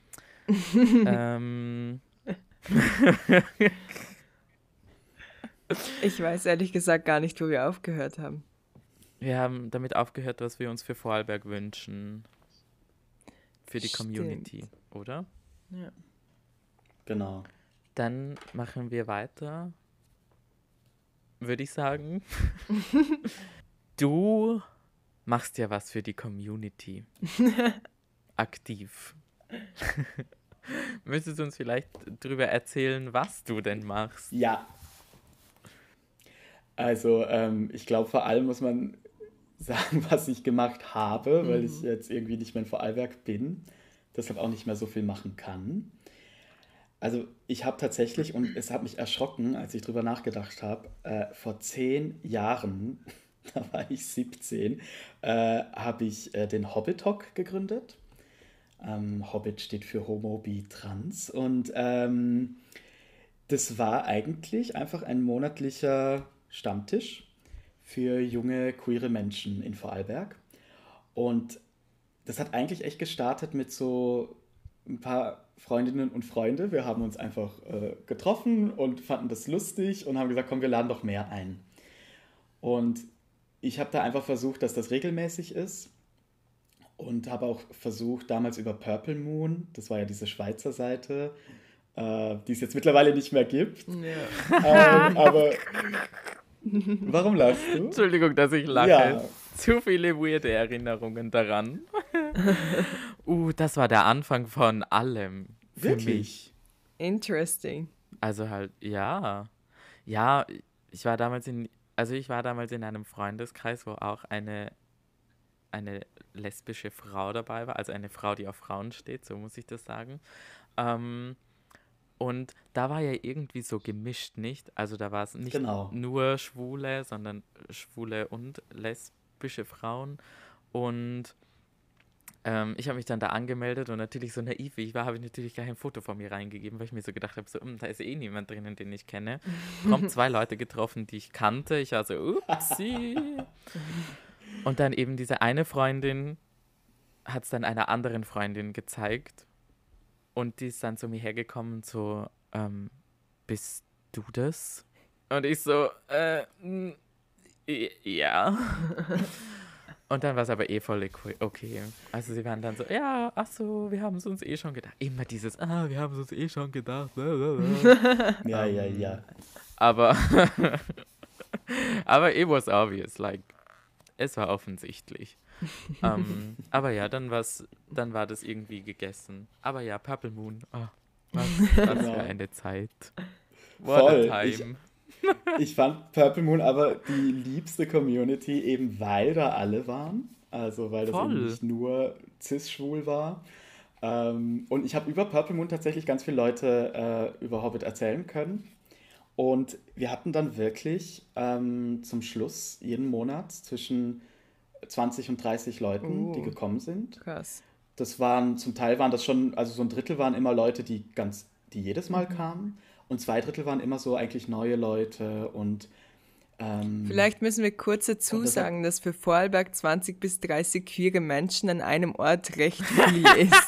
Ich weiß ehrlich gesagt gar nicht, wo wir aufgehört haben.
Wir haben damit aufgehört, was wir uns für Vorarlberg wünschen. Für die
Stimmt.
Community, oder?
Ja.
Genau.
Dann machen wir weiter, würde ich sagen. Du machst ja was für die Community. Aktiv. Müsstest du uns vielleicht darüber erzählen, was du denn machst?
Ja. Also, ich glaube, vor allem muss man sagen, was ich gemacht habe, weil ich jetzt irgendwie nicht mehr in Vorarlberg bin, deshalb auch nicht mehr so viel machen kann. Also, ich habe tatsächlich, und es hat mich erschrocken, als ich drüber nachgedacht habe, vor 10 Jahren, da war ich 17, habe ich den Hobbit Talk gegründet. Hobbit steht für Homo, Bi, Trans. Und das war eigentlich einfach ein monatlicher Stammtisch für junge, queere Menschen in Vorarlberg. Und das hat eigentlich echt gestartet mit so ein paar Freundinnen und Freunde. Wir haben uns einfach getroffen und fanden das lustig und haben gesagt, komm, wir laden doch mehr ein. Und ich habe da einfach versucht, dass das regelmäßig ist. Und habe auch versucht, damals über Purple Moon, das war ja diese Schweizer Seite, die es jetzt mittlerweile nicht mehr gibt.
Ja.
Aber warum lachst du?
Entschuldigung, dass ich lache.
Ja.
Zu viele weirde Erinnerungen daran. Das war der Anfang von allem für mich.
Wirklich?
Interesting.
Also halt, ja. Ja, ich war damals in einem Freundeskreis, wo auch eine lesbische Frau dabei war, also eine Frau, die auf Frauen steht, so muss ich das sagen. Und da war ja irgendwie so gemischt, nicht? Also da war es nicht
Genau.
nur Schwule, sondern schwule und lesbische Frauen. Und ich habe mich dann da angemeldet und natürlich so naiv wie ich war, habe ich natürlich gleich ein Foto von mir reingegeben, weil ich mir so gedacht habe, so, da ist eh niemand drinnen, den ich kenne. Prompt 2 Leute getroffen, die ich kannte. Ich war so, upsi. Und dann eben diese eine Freundin hat es dann einer anderen Freundin gezeigt. Und die ist dann zu mir hergekommen und so, bist du das? Und ich so, ja. Und dann war es aber voll okay. Also sie waren dann so, ja, ach so, wir haben es uns schon gedacht. Immer dieses, wir haben es uns schon gedacht.
Ja.
Aber it was obvious, like, es war offensichtlich. Aber ja, dann war das irgendwie gegessen. Aber ja, Purple Moon, was für eine Zeit. What
Voll.
a time.
Ich fand Purple Moon aber die liebste Community, eben weil da alle waren. Also weil das eben nicht nur cis-schwul war. Und ich habe über Purple Moon tatsächlich ganz viele Leute über Hobbit erzählen können. Und wir hatten dann wirklich zum Schluss jeden Monat zwischen 20 und 30 Leuten, die gekommen sind.
Krass.
Zum Teil waren das schon, also so ein Drittel waren immer Leute, die jedes Mal kamen. Und 2 Drittel waren immer so eigentlich neue Leute und
Vielleicht müssen wir kurz dazu sagen, dass für Vorarlberg 20 bis 30 queere Menschen an einem Ort recht viel ist.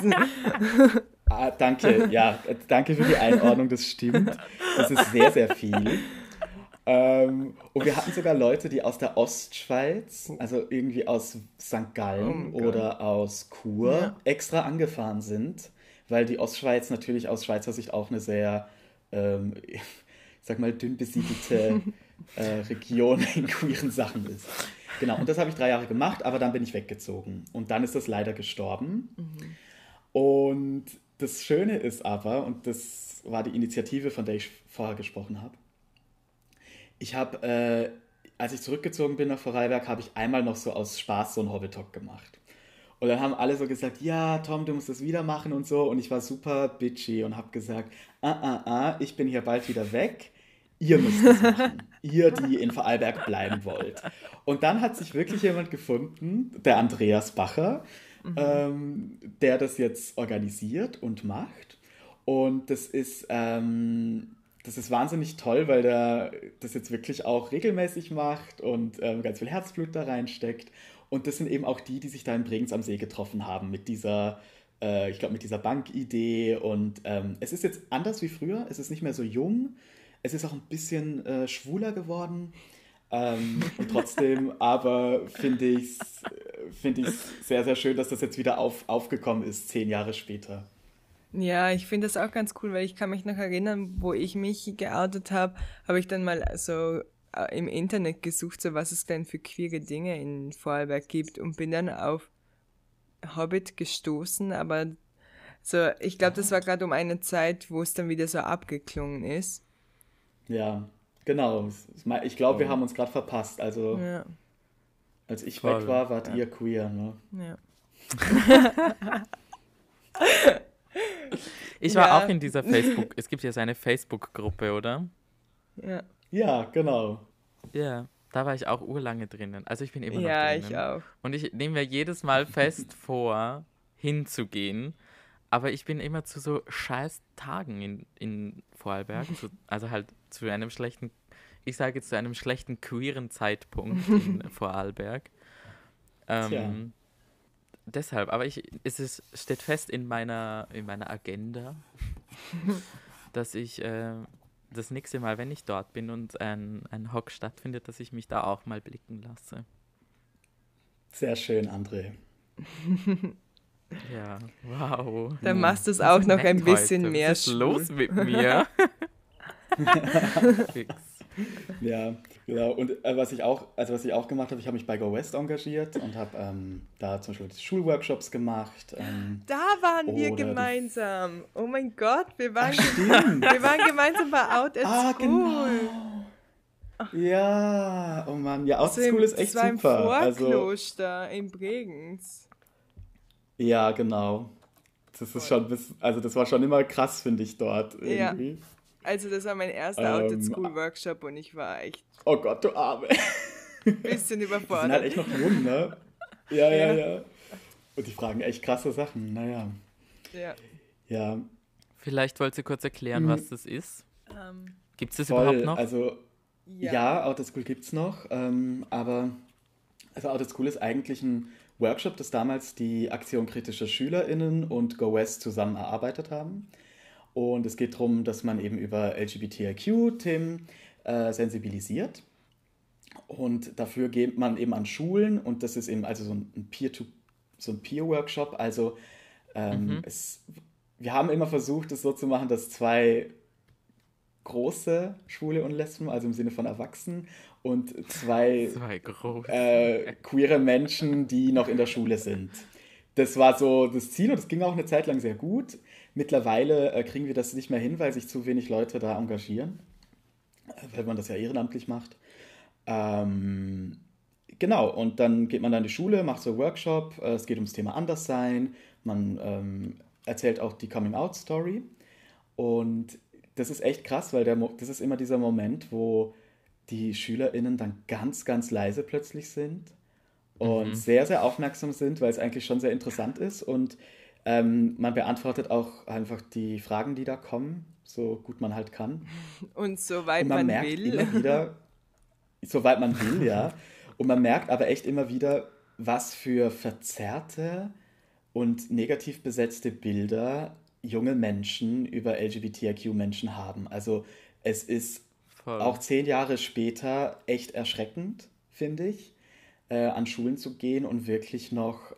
Danke, ja, danke für die Einordnung, das stimmt. Das ist sehr, sehr viel. Und wir hatten sogar Leute, die aus der Ostschweiz, also irgendwie aus St. Gallen oder aus Chur, extra angefahren sind, weil die Ostschweiz natürlich aus Schweizer Sicht auch eine sehr, ich sag mal, dünn besiedelte Region in queeren Sachen ist. Genau, und das habe ich 3 Jahre gemacht, aber dann bin ich weggezogen. Und dann ist das leider gestorben. Und das Schöne ist aber, und das war die Initiative, von der ich vorher gesprochen habe, ich habe, als ich zurückgezogen bin nach Vorarlberg, habe ich einmal noch so aus Spaß so einen Hobbytalk gemacht. Und dann haben alle so gesagt, ja, Tom, du musst das wieder machen und so. Und ich war super bitchy und habe gesagt, ich bin hier bald wieder weg. Ihr müsst das machen. Ihr, die in Vorarlberg bleiben wollt. Und dann hat sich wirklich jemand gefunden, der Andreas Bacher, der das jetzt organisiert und macht. Und das ist wahnsinnig toll, weil der das jetzt wirklich auch regelmäßig macht und ganz viel Herzblut da reinsteckt. Und das sind eben auch die sich da in Bregenz am See getroffen haben mit dieser, ich glaube, mit dieser Bankidee. Und es ist jetzt anders wie früher. Es ist nicht mehr so jung. Es ist auch ein bisschen schwuler geworden. Und trotzdem aber finde ich es sehr, sehr schön, dass das jetzt wieder aufgekommen ist, 10 Jahre später.
Ja, ich finde das auch ganz cool, weil ich kann mich noch erinnern, wo ich mich geoutet habe, habe ich dann mal so im Internet gesucht, so was es denn für queere Dinge in Vorarlberg gibt und bin dann auf Hobbit gestoßen, aber so, ich glaube, das war gerade um eine Zeit, wo es dann wieder so abgeklungen ist.
Ja, genau. Ich glaube, wir haben uns gerade verpasst. Also,
Ja,
als ich
Voll.
weg war, wart ihr queer, ne?
ja.
Ich war
Ja.
auch in dieser es gibt ja so eine Facebook-Gruppe, oder?
Ja,
Ja, genau.
Ja, da war ich auch urlange drinnen. Also ich bin immer noch
ja,
drinnen.
ich auch.
Und ich nehme mir jedes Mal fest vor, hinzugehen. Aber ich bin immer zu so scheiß Tagen in Vorarlberg. Also halt zu einem schlechten, ich sage jetzt zu einem schlechten queeren Zeitpunkt in Vorarlberg.
Tja.
Deshalb, aber steht fest in meiner Agenda, dass ich das nächste Mal, wenn ich dort bin und ein Hock stattfindet, dass ich mich da auch mal blicken lasse.
Sehr schön, André.
Ja, wow.
Dann machst du es
Wir
auch
sind
noch
nett
ein bisschen
heute.
mehr
Was ist
schwul.
los mit mir? Fix.
Ja, genau. Und was ich auch gemacht habe, ich habe mich bei Go West engagiert und habe da zum Beispiel Schulworkshops gemacht.
Da waren wir
Oder die-
gemeinsam. Oh mein Gott, wir waren gemeinsam bei Out at School.
Genau. Ja, oh Mann, ja, Out
So
School ist echt
das war im
super. Also,
Vorkloster in Bregenz.
ja, genau. Das ist schon also das war schon immer krass, finde ich, dort
Ja.
irgendwie.
Also das war mein erster Out at
Ähm,
School Workshop und ich war echt
Oh Gott, du Arme.
ein bisschen
Die sind halt
überfordert.
echt noch jung, ne? Ja, ja,
Ja.
ja. Und die fragen echt krasse Sachen, naja.
Ja.
Ja,
Vielleicht wollt ihr kurz erklären, was das ist. Gibt es das
voll.
überhaupt noch?
Also, ja, Out at School gibt's noch, aber also Out at School ist eigentlich ein Workshop, das damals die Aktion Kritische SchülerInnen und Go West zusammen erarbeitet haben. Und es geht darum, dass man eben über LGBTIQ-Themen sensibilisiert. Und dafür geht man eben an Schulen und das ist eben also so ein Peer-Workshop. Also wir haben immer versucht, es so zu machen, dass 2 große Schwule und Lesben, also im Sinne von Erwachsenen, und 2
Zwei groß.
queere Menschen, die noch in der Schule sind. Das war so das Ziel und das ging auch eine Zeit lang sehr gut. Mittlerweile kriegen wir das nicht mehr hin, weil sich zu wenig Leute da engagieren, weil man das ja ehrenamtlich macht. Genau, und dann geht man dann in die Schule, macht so einen Workshop, es geht ums Thema Anderssein, man erzählt auch die Coming-out-Story und das ist echt krass, weil das ist immer dieser Moment, wo die SchülerInnen dann ganz, ganz leise plötzlich sind und sehr, sehr aufmerksam sind, weil es eigentlich schon sehr interessant ist und man beantwortet auch einfach die Fragen, die da kommen, so gut man halt kann.
Und soweit
Und man
man
merkt
will.
immer wieder, soweit man will, ja. Und man merkt aber echt immer wieder, was für verzerrte und negativ besetzte Bilder junge Menschen über LGBTIQ-Menschen haben. Also es ist
Voll.
auch 10 Jahre später echt erschreckend, finde ich, an Schulen zu gehen und wirklich noch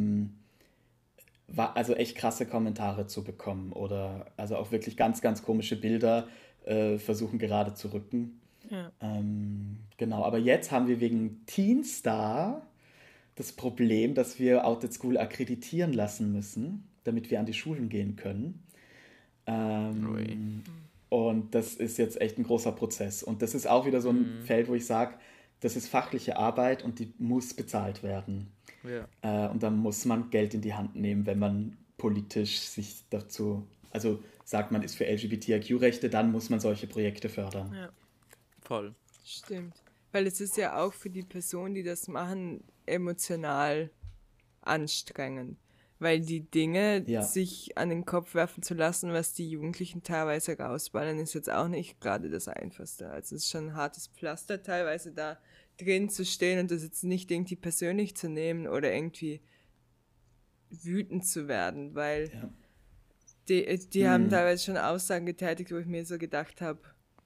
also echt krasse Kommentare zu bekommen oder also auch wirklich ganz, ganz komische Bilder versuchen gerade zu rücken.
Ja.
Genau, aber jetzt haben wir wegen Teenstar das Problem, dass wir Outed School akkreditieren lassen müssen, damit wir an die Schulen gehen können.
Ui.
Und das ist jetzt echt ein großer Prozess. Und das ist auch wieder so ein Feld, wo ich sage, das ist fachliche Arbeit und die muss bezahlt werden.
Ja.
Und da muss man Geld in die Hand nehmen, wenn man politisch sich dazu, also sagt man ist für LGBTIQ-Rechte, dann muss man solche Projekte fördern.
Ja,
Voll.
stimmt. Weil es ist ja auch für die Personen, die das machen, emotional anstrengend. Weil die Dinge
Ja.
sich an den Kopf werfen zu lassen, was die Jugendlichen teilweise rausballern, ist jetzt auch nicht gerade das Einfachste. Also es ist schon ein hartes Pflaster, teilweise da drin zu stehen und das jetzt nicht irgendwie persönlich zu nehmen oder irgendwie wütend zu werden, weil
Ja.
die haben teilweise schon Aussagen getätigt, wo ich mir so gedacht habe,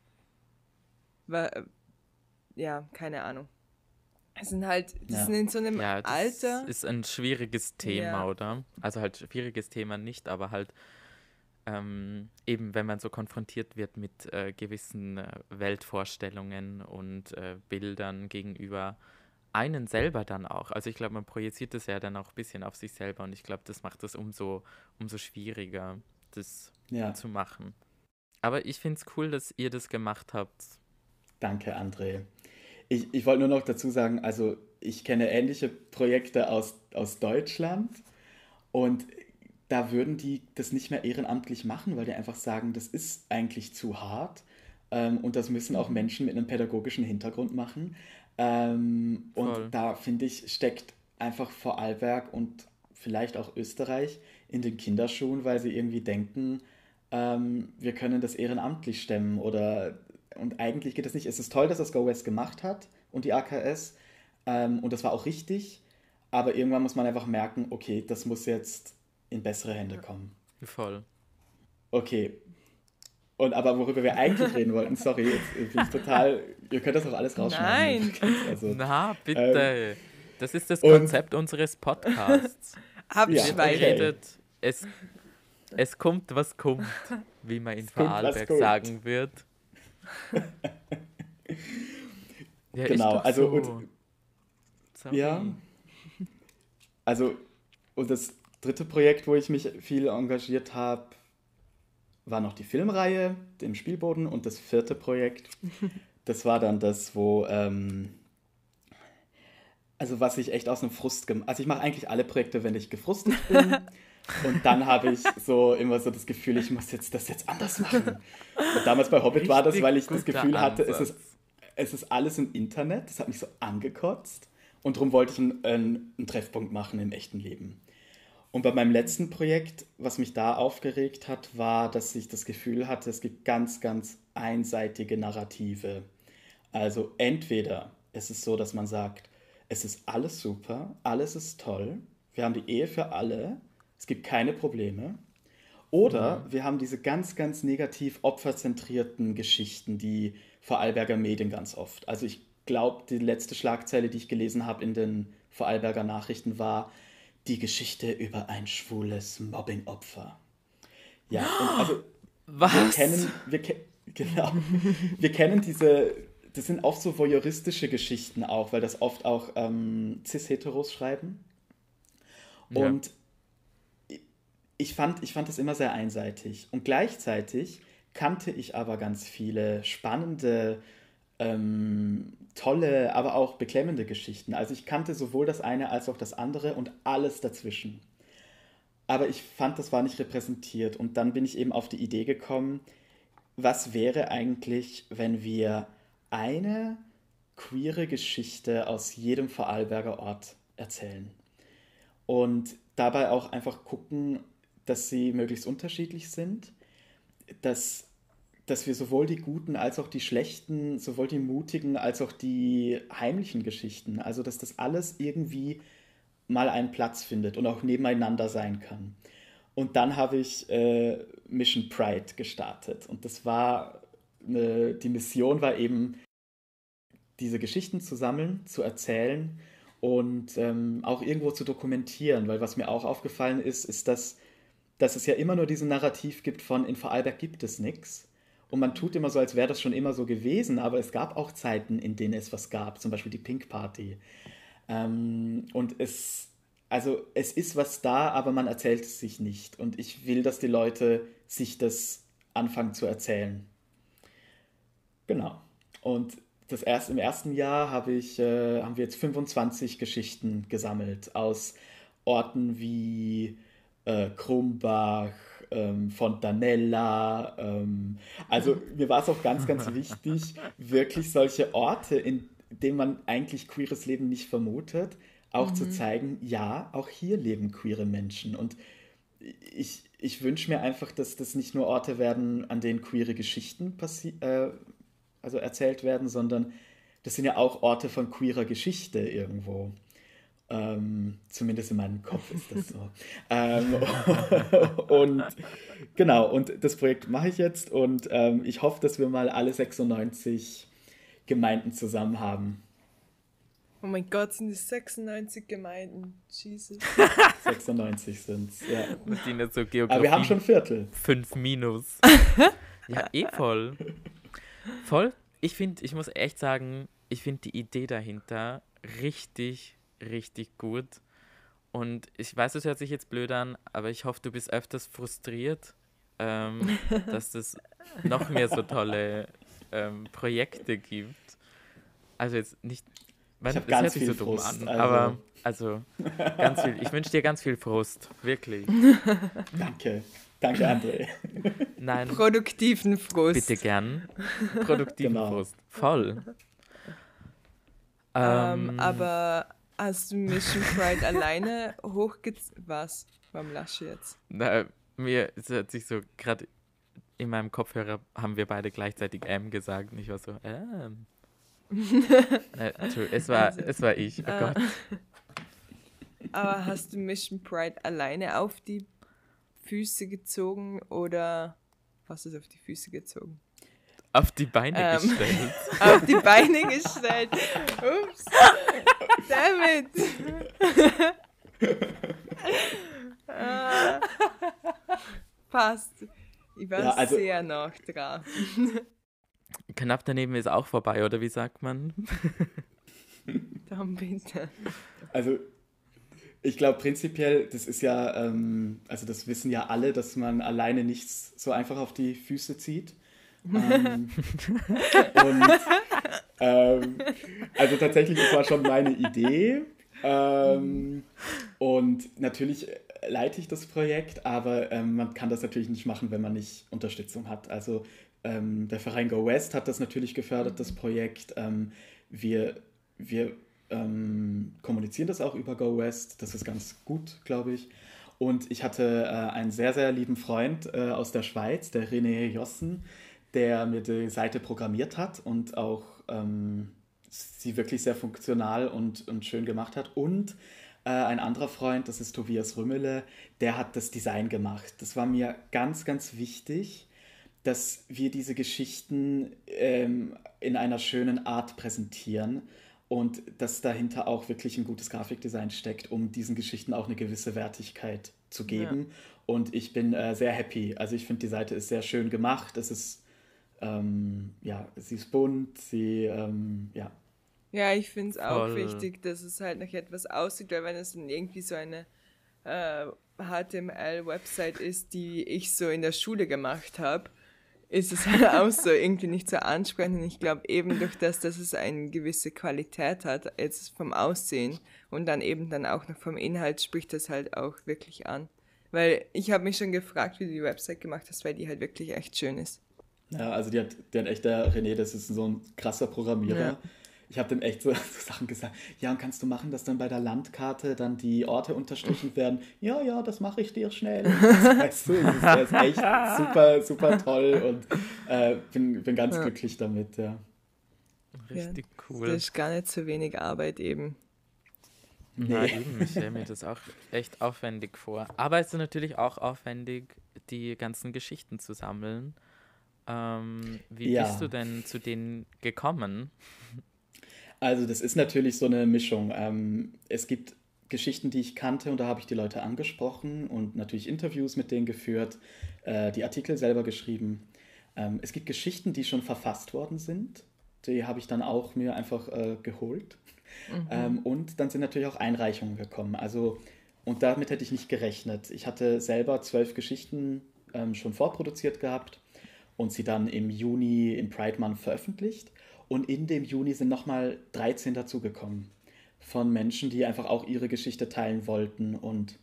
ja, keine Ahnung. Das sind in so einem
Ja, das
Alter.
ist ein schwieriges Thema,
Ja.
oder? Also halt schwieriges Thema nicht, aber halt eben, wenn man so konfrontiert wird mit gewissen Weltvorstellungen und Bildern gegenüber einen selber dann auch. Also ich glaube, man projiziert das ja dann auch ein bisschen auf sich selber und ich glaube, das macht es umso schwieriger, das
Ja.
zu machen. Aber ich finde es cool, dass ihr das gemacht habt.
Danke, André. Ich wollte nur noch dazu sagen, also ich kenne ähnliche Projekte aus Deutschland und da würden die das nicht mehr ehrenamtlich machen, weil die einfach sagen, das ist eigentlich zu hart und das müssen auch Menschen mit einem pädagogischen Hintergrund machen. Und
Voll.
da finde ich, steckt einfach Vorarlberg und vielleicht auch Österreich in den Kinderschuhen, weil sie irgendwie denken, wir können das ehrenamtlich stemmen und eigentlich geht das nicht. Es ist toll, dass das Go West gemacht hat und die AKS und das war auch richtig, aber irgendwann muss man einfach merken, okay, das muss jetzt in bessere Hände kommen.
Voll.
Okay. Aber worüber wir eigentlich reden wollten, sorry, jetzt bin ich total, ihr könnt das auch alles rausschneiden.
Nein.
Also,
Na, bitte. Das ist das
und-
Konzept unseres Podcasts.
Abschweifen.
okay.
Redet, es kommt, was kommt, wie man in
kommt, was
Vorarlberg
kommt.
sagen wird. Ja, ist
Genau,
doch
also
so.
und
Sorry.
ja, also und das dritte Projekt, wo ich mich viel engagiert habe, war noch die Filmreihe, dem Spielboden und das vierte Projekt, das war dann das, wo also was ich echt aus einem Frust gemacht. Also ich mache eigentlich alle Projekte, wenn ich gefrustet bin. Und dann habe ich so immer so das Gefühl, ich muss das jetzt anders machen. Und damals bei Hobbit war das,
Richtig
weil ich das
guter
Gefühl hatte,
Ansatz.
es ist alles im Internet. Das hat mich so angekotzt. Und darum wollte ich einen Treffpunkt machen im echten Leben. Und bei meinem letzten Projekt, was mich da aufgeregt hat, war, dass ich das Gefühl hatte, es gibt ganz, ganz einseitige Narrative. Also entweder es ist so, dass man sagt, es ist alles super, alles ist toll, wir haben die Ehe für alle, es gibt keine Probleme. Oder wir haben diese ganz, ganz negativ opferzentrierten Geschichten, die Vorarlberger Medien ganz oft. Also ich glaube, die letzte Schlagzeile, die ich gelesen habe in den Vorarlberger Nachrichten war die Geschichte über ein schwules Mobbing-Opfer. Ja, und also
Was?
genau, wir kennen diese, das sind oft so voyeuristische Geschichten auch, weil das oft auch Cis-Heteros schreiben.
Ja.
Und ich fand das immer sehr einseitig. Und gleichzeitig kannte ich aber ganz viele spannende, tolle, aber auch beklemmende Geschichten. Also ich kannte sowohl das eine als auch das andere und alles dazwischen. Aber ich fand, das war nicht repräsentiert. Und dann bin ich eben auf die Idee gekommen, was wäre eigentlich, wenn wir eine queere Geschichte aus jedem Vorarlberger Ort erzählen? Und dabei auch einfach gucken, dass sie möglichst unterschiedlich sind, dass wir sowohl die guten als auch die schlechten, sowohl die mutigen als auch die heimlichen Geschichten, also dass das alles irgendwie mal einen Platz findet und auch nebeneinander sein kann. Und dann habe ich Mission Pride gestartet und das war die Mission war eben, diese Geschichten zu sammeln, zu erzählen und auch irgendwo zu dokumentieren, weil was mir auch aufgefallen ist, dass es ja immer nur diesen Narrativ gibt von in Vorarlberg gibt es nichts. Und man tut immer so, als wäre das schon immer so gewesen, aber es gab auch Zeiten, in denen es was gab, zum Beispiel die Pink Party. Und es ist was da, aber man erzählt es sich nicht. Und ich will, dass die Leute sich das anfangen zu erzählen. Genau. Und im ersten Jahr haben wir jetzt 25 Geschichten gesammelt aus Orten wie Krumbach, Fontanella. Also mir war es auch ganz, ganz wichtig, wirklich solche Orte, in denen man eigentlich queeres Leben nicht vermutet, auch zu zeigen, ja, auch hier leben queere Menschen. Und ich wünsche mir einfach, dass das nicht nur Orte werden, an denen queere Geschichten erzählt werden, sondern das sind ja auch Orte von queerer Geschichte irgendwo. Zumindest in meinem Kopf ist das so. Und genau, und das Projekt mache ich jetzt und ich hoffe, dass wir mal alle 96 Gemeinden zusammen haben.
Oh mein Gott, sind es 96 Gemeinden? Jesus.
96 sind es, ja.
Mit denen so Geografie.
Aber wir haben schon Viertel.
5 minus. Ja, voll. Voll. Ich muss echt sagen, ich finde die Idee dahinter richtig, richtig gut. Und ich weiß, es hört sich jetzt blöd an, aber ich hoffe, du bist öfters frustriert, dass es noch mehr so tolle Projekte gibt. Also jetzt nicht...
Ich habe ganz viel
so
Frust.
An, aber ganz viel. Ich wünsche dir ganz viel Frust, wirklich.
Danke, André.
Nein.
Produktiven Frust.
Bitte gern. Produktiven Frust. Voll.
Aber hast du Mission Pride alleine Was? Warum lasche jetzt?
Na, es hat sich so gerade in meinem Kopfhörer haben wir beide gleichzeitig gesagt und ich war so, es war ich, oh Gott.
Aber hast du Mission Pride alleine auf die Füße gezogen oder was ist auf die Füße gezogen?
Auf die Beine gestellt.
Auf die Beine gestellt. Ups. Damn it. Passt. Ich war sehr noch dran.
Knapp daneben ist auch vorbei, oder wie sagt man?
Dann bitte.
Also, ich glaube prinzipiell, das ist ja, das wissen ja alle, dass man alleine nichts so einfach auf die Füße zieht. Also tatsächlich, das war schon meine Idee. Und natürlich leite ich das Projekt, aber man kann das natürlich nicht machen, wenn man nicht Unterstützung hat. Also der Verein Go West hat das natürlich gefördert, das Projekt. Wir kommunizieren das auch über Go West. Das ist ganz gut, glaube ich. Und ich hatte einen sehr, sehr lieben Freund aus der Schweiz, der René Jossen, der mir die Seite programmiert hat und auch sie wirklich sehr funktional und schön gemacht hat. Und ein anderer Freund, das ist Tobias Rümmele, der hat das Design gemacht. Das war mir ganz, ganz wichtig, dass wir diese Geschichten in einer schönen Art präsentieren und dass dahinter auch wirklich ein gutes Grafikdesign steckt, um diesen Geschichten auch eine gewisse Wertigkeit zu geben. Ja. Und ich bin sehr happy. Also ich finde, die Seite ist sehr schön gemacht. Es ist, sie ist bunt,
Ja, ich finde es auch wichtig, dass es halt noch etwas aussieht, weil wenn es dann irgendwie so eine HTML-Website ist, die ich so in der Schule gemacht habe, ist es halt auch so irgendwie nicht so ansprechend. Ich glaube eben durch das, dass es eine gewisse Qualität hat, jetzt vom Aussehen und dann eben dann auch noch vom Inhalt, spricht das halt auch wirklich an. Weil ich habe mich schon gefragt, wie du die Website gemacht hast, weil die halt wirklich echt schön ist.
Ja, also die hat echt, der René, das ist so ein krasser Programmierer. Ja. Ich habe dem echt so Sachen gesagt, ja, und kannst du machen, dass dann bei der Landkarte dann die Orte unterstrichen werden? Ja, das mache ich dir schnell. Weißt du, das ist echt super, super toll und bin ganz glücklich damit, ja.
Richtig cool.
Das ist gar nicht so wenig Arbeit eben.
Na eben, ich stelle mir das auch echt aufwendig vor. Aber es ist natürlich auch aufwendig, die ganzen Geschichten zu sammeln. Wie bist du denn zu denen gekommen?
Also das ist natürlich so eine Mischung. Es gibt Geschichten, die ich kannte und da habe ich die Leute angesprochen und natürlich Interviews mit denen geführt, die Artikel selber geschrieben. Es gibt Geschichten, die schon verfasst worden sind. Die habe ich dann auch mir einfach geholt. Und dann sind natürlich auch Einreichungen gekommen. Also, und damit hätte ich nicht gerechnet. Ich hatte selber 12 Geschichten schon vorproduziert gehabt und sie dann im Juni im Pride Month veröffentlicht. Und in dem Juni sind nochmal 13 dazugekommen von Menschen, die einfach auch ihre Geschichte teilen wollten. Und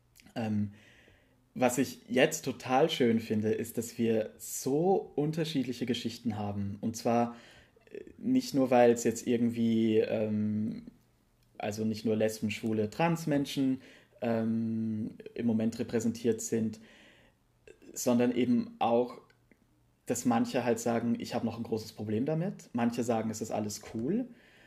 was ich jetzt total schön finde, ist, dass wir so unterschiedliche Geschichten haben. Und zwar nicht nur, weil es jetzt irgendwie, also nicht nur Lesben, Schwule, Transmenschen im Moment repräsentiert sind, sondern eben auch, dass manche halt sagen, ich habe noch ein großes Problem damit. Manche sagen, es ist alles cool.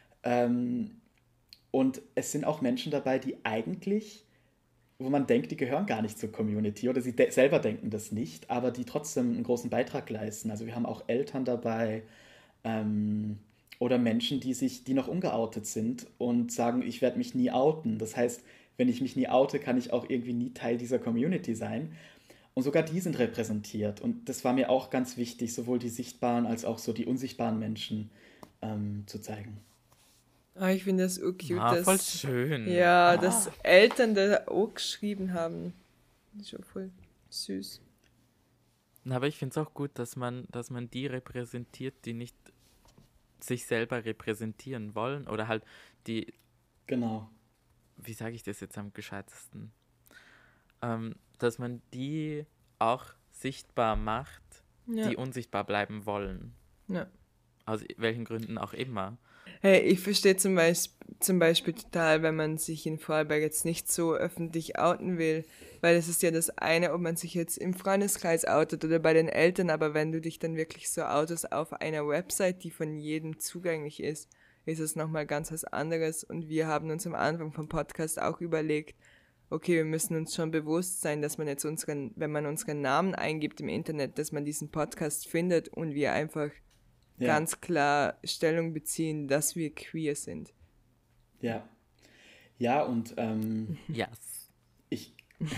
Und es sind auch Menschen dabei, die eigentlich, wo man denkt, die gehören gar nicht zur Community oder sie selber denken das nicht, aber die trotzdem einen großen Beitrag leisten. Also wir haben auch Eltern dabei oder Menschen, die noch ungeoutet sind und sagen, ich werde mich nie outen. Das heißt, wenn ich mich nie oute, kann ich auch irgendwie nie Teil dieser Community sein. Und sogar die sind repräsentiert. Und das war mir auch ganz wichtig, sowohl die sichtbaren als auch so die unsichtbaren Menschen zu zeigen.
Ich finde das so cute,
Voll schön.
Ja, dass Eltern da auch geschrieben haben. Das ist schon voll süß.
Aber ich finde es auch gut, dass man die repräsentiert, die nicht sich selber repräsentieren wollen. Oder halt die...
Genau.
Wie sage ich das jetzt am gescheitesten? Dass man die auch sichtbar macht, die unsichtbar bleiben wollen.
Ja.
Aus welchen Gründen auch immer.
Hey, ich verstehe zum Beispiel total, wenn man sich in Vorarlberg jetzt nicht so öffentlich outen will, weil es ist ja das eine, ob man sich jetzt im Freundeskreis outet oder bei den Eltern, aber wenn du dich dann wirklich so outest auf einer Website, die von jedem zugänglich ist es nochmal ganz was anderes. Und wir haben uns am Anfang vom Podcast auch überlegt, okay, wir müssen uns schon bewusst sein, dass man jetzt wenn man unseren Namen eingibt im Internet, dass man diesen Podcast findet und wir einfach ganz klar Stellung beziehen, dass wir queer sind.
Ja. Ja, und
Yes.
ich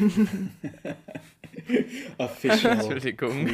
official.
Entschuldigung.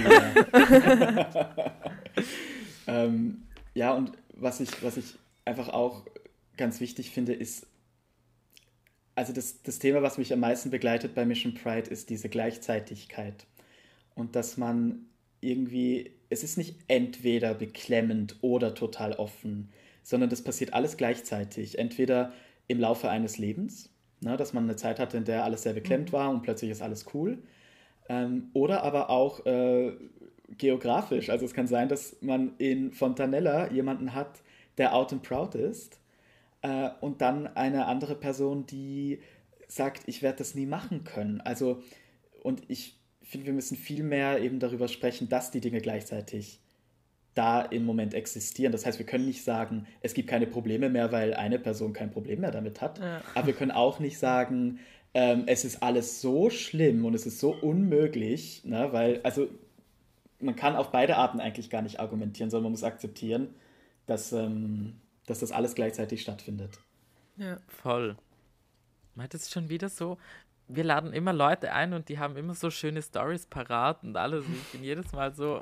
Ja, und was ich einfach auch ganz wichtig finde, ist, also das Thema, was mich am meisten begleitet bei Mission Pride, ist diese Gleichzeitigkeit. Und dass man irgendwie, es ist nicht entweder beklemmend oder total offen, sondern das passiert alles gleichzeitig. Entweder im Laufe eines Lebens, ne, dass man eine Zeit hatte, in der alles sehr beklemmt war und plötzlich ist alles cool. Oder aber auch geografisch. Also es kann sein, dass man in Fontanella jemanden hat, der out and proud ist und dann eine andere Person, die sagt, ich werde das nie machen können. Also, und ich finde, wir müssen viel mehr eben darüber sprechen, dass die Dinge gleichzeitig da im Moment existieren. Das heißt, wir können nicht sagen, es gibt keine Probleme mehr, weil eine Person kein Problem mehr damit hat. Ja. Aber wir können auch nicht sagen, es ist alles so schlimm und es ist so unmöglich, ne? Weil, also man kann auf beide Arten eigentlich gar nicht argumentieren, sondern man muss akzeptieren, dass das alles gleichzeitig stattfindet.
Ja. Voll. Das ist schon wieder so, wir laden immer Leute ein und die haben immer so schöne Storys parat und alles. Ich bin jedes Mal so,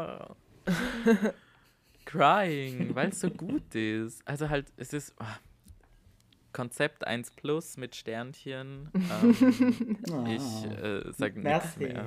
crying, weil es so gut ist. Also halt, es ist Konzept 1+ mit Sternchen. Ich sage nichts mehr.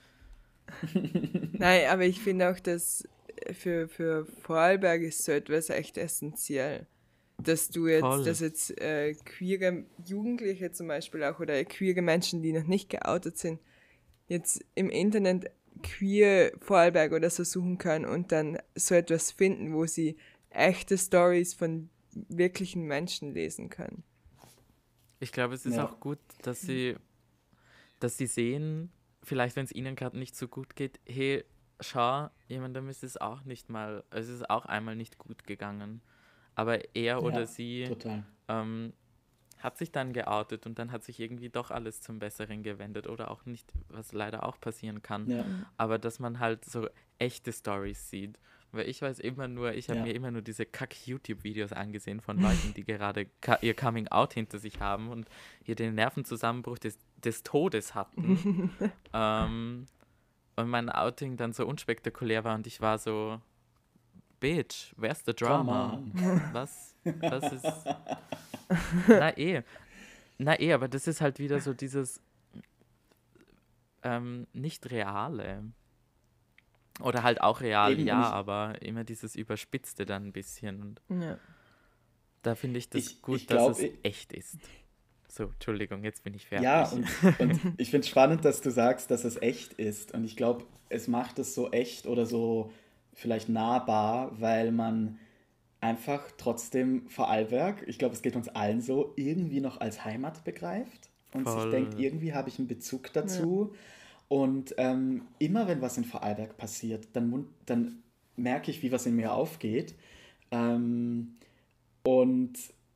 Nein, aber ich finde auch, dass für Vorarlberg ist so etwas echt essentiell. Dass du jetzt, dass jetzt queere Jugendliche zum Beispiel auch oder queere Menschen, die noch nicht geoutet sind, jetzt im Internet queer Vorarlberg oder so suchen können und dann so etwas finden, wo sie echte Stories von wirklichen Menschen lesen können.
Ich glaube, es ist auch gut, dass sie sehen, vielleicht wenn es ihnen gerade nicht so gut geht, hey, schau, jemandem ist es auch es ist auch einmal nicht gut gegangen. Aber er oder sie hat sich dann geoutet und dann hat sich irgendwie doch alles zum Besseren gewendet oder auch nicht, was leider auch passieren kann.
Ja.
Aber dass man halt so echte Stories sieht. Weil ich weiß immer nur, ich habe mir immer nur diese Kack-YouTube-Videos angesehen von Leuten, die gerade ihr Coming-out hinter sich haben und hier den Nervenzusammenbruch des Todes hatten. Und mein Outing dann so unspektakulär war und ich war so, Bitch, where's the drama? Was ist... Na eh, aber das ist halt wieder so dieses nicht Reale. Oder halt auch real,
Eben,
ja, aber immer dieses Überspitzte dann ein bisschen. Und da finde ich das gut, dass es echt ist. So, Entschuldigung, jetzt bin ich fertig.
Ja, und ich finde es spannend, dass du sagst, dass es echt ist. Und ich glaube, es macht es so echt oder so vielleicht nahbar, weil man einfach trotzdem Vorarlberg, ich glaube, es geht uns allen so, irgendwie noch als Heimat begreift und
Voll.
sich denkt, irgendwie habe ich einen Bezug dazu. Ja. Und immer wenn was in Vorarlberg passiert, dann merke ich, wie was in mir aufgeht. Und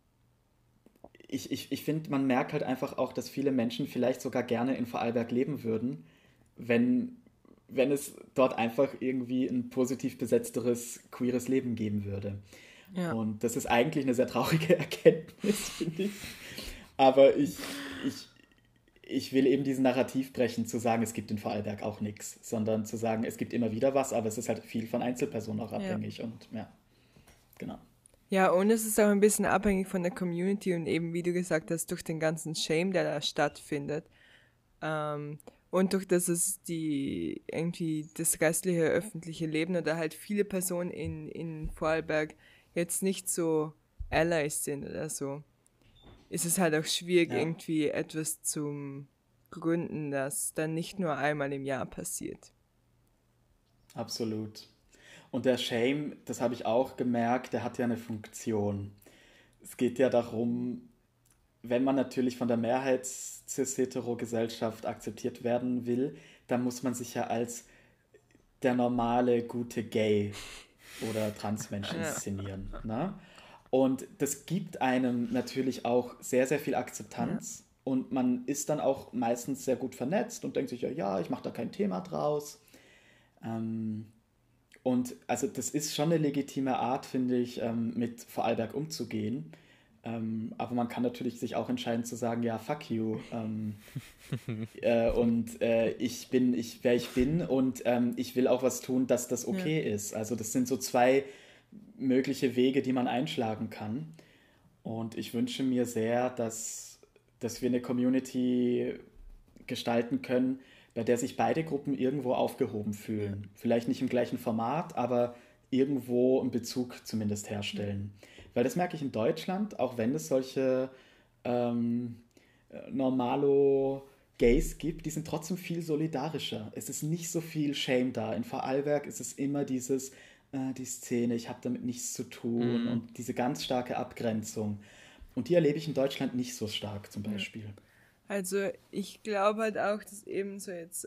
ich finde, man merkt halt einfach auch, dass viele Menschen vielleicht sogar gerne in Vorarlberg leben würden, wenn es dort einfach irgendwie ein positiv besetzteres, queeres Leben geben würde. Ja. Und das ist eigentlich eine sehr traurige Erkenntnis, finde ich. Aber ich will eben diesen Narrativ brechen, zu sagen, es gibt in Vorarlberg auch nichts, sondern zu sagen, es gibt immer wieder was, aber es ist halt viel von Einzelpersonen auch abhängig. Ja. Und ja, genau.
Ja, und es ist auch ein bisschen abhängig von der Community und eben, wie du gesagt hast, durch den ganzen Shame, der da stattfindet. Und durch das es irgendwie das restliche öffentliche Leben oder halt viele Personen in Vorarlberg jetzt nicht so Allies sind oder so, ist es halt auch schwierig, irgendwie etwas zum Gründen, das dann nicht nur einmal im Jahr passiert.
Absolut. Und der Shame, das habe ich auch gemerkt, der hat ja eine Funktion. Es geht ja darum, wenn man natürlich von der Mehrheits-Cis-Hetero-Gesellschaft akzeptiert werden will, dann muss man sich ja als der normale, gute Gay oder Transmensch inszenieren. Ne? Und das gibt einem natürlich auch sehr, sehr viel Akzeptanz. Und man ist dann auch meistens sehr gut vernetzt und denkt sich, ja, ich mache da kein Thema draus. Und also das ist schon eine legitime Art, finde ich, mit Vorarlberg umzugehen. Aber man kann natürlich sich auch entscheiden zu sagen, ja, fuck you. Ich bin, wer ich bin und ich will auch was tun, dass das okay ist. Also das sind so zwei mögliche Wege, die man einschlagen kann. Und ich wünsche mir sehr, dass wir eine Community gestalten können, bei der sich beide Gruppen irgendwo aufgehoben fühlen. Vielleicht nicht im gleichen Format, aber irgendwo einen Bezug zumindest herstellen. Weil das merke ich in Deutschland, auch wenn es solche Normalo-Gays gibt, die sind trotzdem viel solidarischer. Es ist nicht so viel Shame da. In Vorarlberg ist es immer dieses, die Szene, ich habe damit nichts zu tun und diese ganz starke Abgrenzung. Und die erlebe ich in Deutschland nicht so stark zum Beispiel.
Also ich glaube halt auch, dass eben so jetzt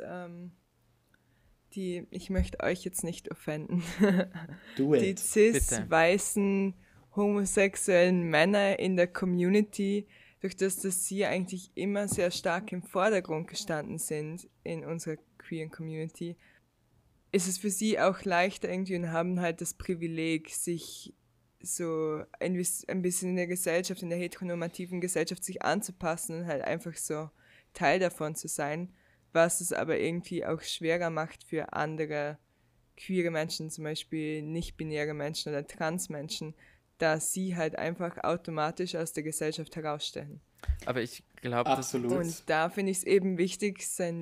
ich möchte euch jetzt nicht offenden, die cis-weißen homosexuellen Männer in der Community, durch das, dass sie eigentlich immer sehr stark im Vordergrund gestanden sind in unserer queeren Community, ist es für sie auch leichter irgendwie und haben halt das Privileg, sich so ein bisschen in der Gesellschaft, in der heteronormativen Gesellschaft sich anzupassen und halt einfach so Teil davon zu sein, was es aber irgendwie auch schwerer macht für andere queere Menschen, zum Beispiel nicht-binäre Menschen oder Transmenschen, da sie halt einfach automatisch aus der Gesellschaft herausstellen.
Aber ich glaube,
absolut.
Und da finde ich es eben wichtig,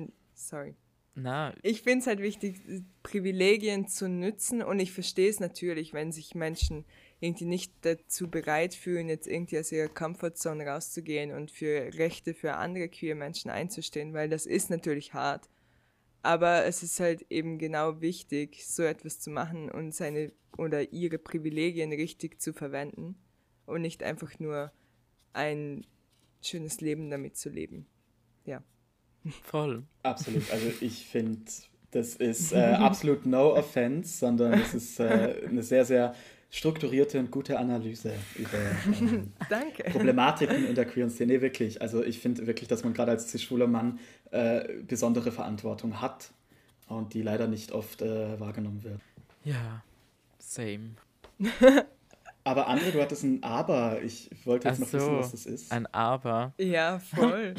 ich finde es halt wichtig, Privilegien zu nützen und ich verstehe es natürlich, wenn sich Menschen irgendwie nicht dazu bereit fühlen, jetzt irgendwie aus ihrer Comfortzone rauszugehen und für Rechte für andere queere Menschen einzustehen, weil das ist natürlich hart. Aber es ist halt eben genau wichtig, so etwas zu machen und seine oder ihre Privilegien richtig zu verwenden und nicht einfach nur ein schönes Leben damit zu leben. Ja.
Voll.
Absolut. Also ich finde, Das ist absolut no offense, sondern es ist eine sehr, sehr strukturierte und gute Analyse über
Danke.
Problematiken in der queeren Szene. Nee, wirklich. Also ich finde wirklich, dass man gerade als cis-schwuler Mann besondere Verantwortung hat und die leider nicht oft wahrgenommen wird.
Ja, same.
Aber André, du hattest ein Aber. Ich wollte jetzt noch wissen, was das ist.
Ein Aber.
Ja, voll.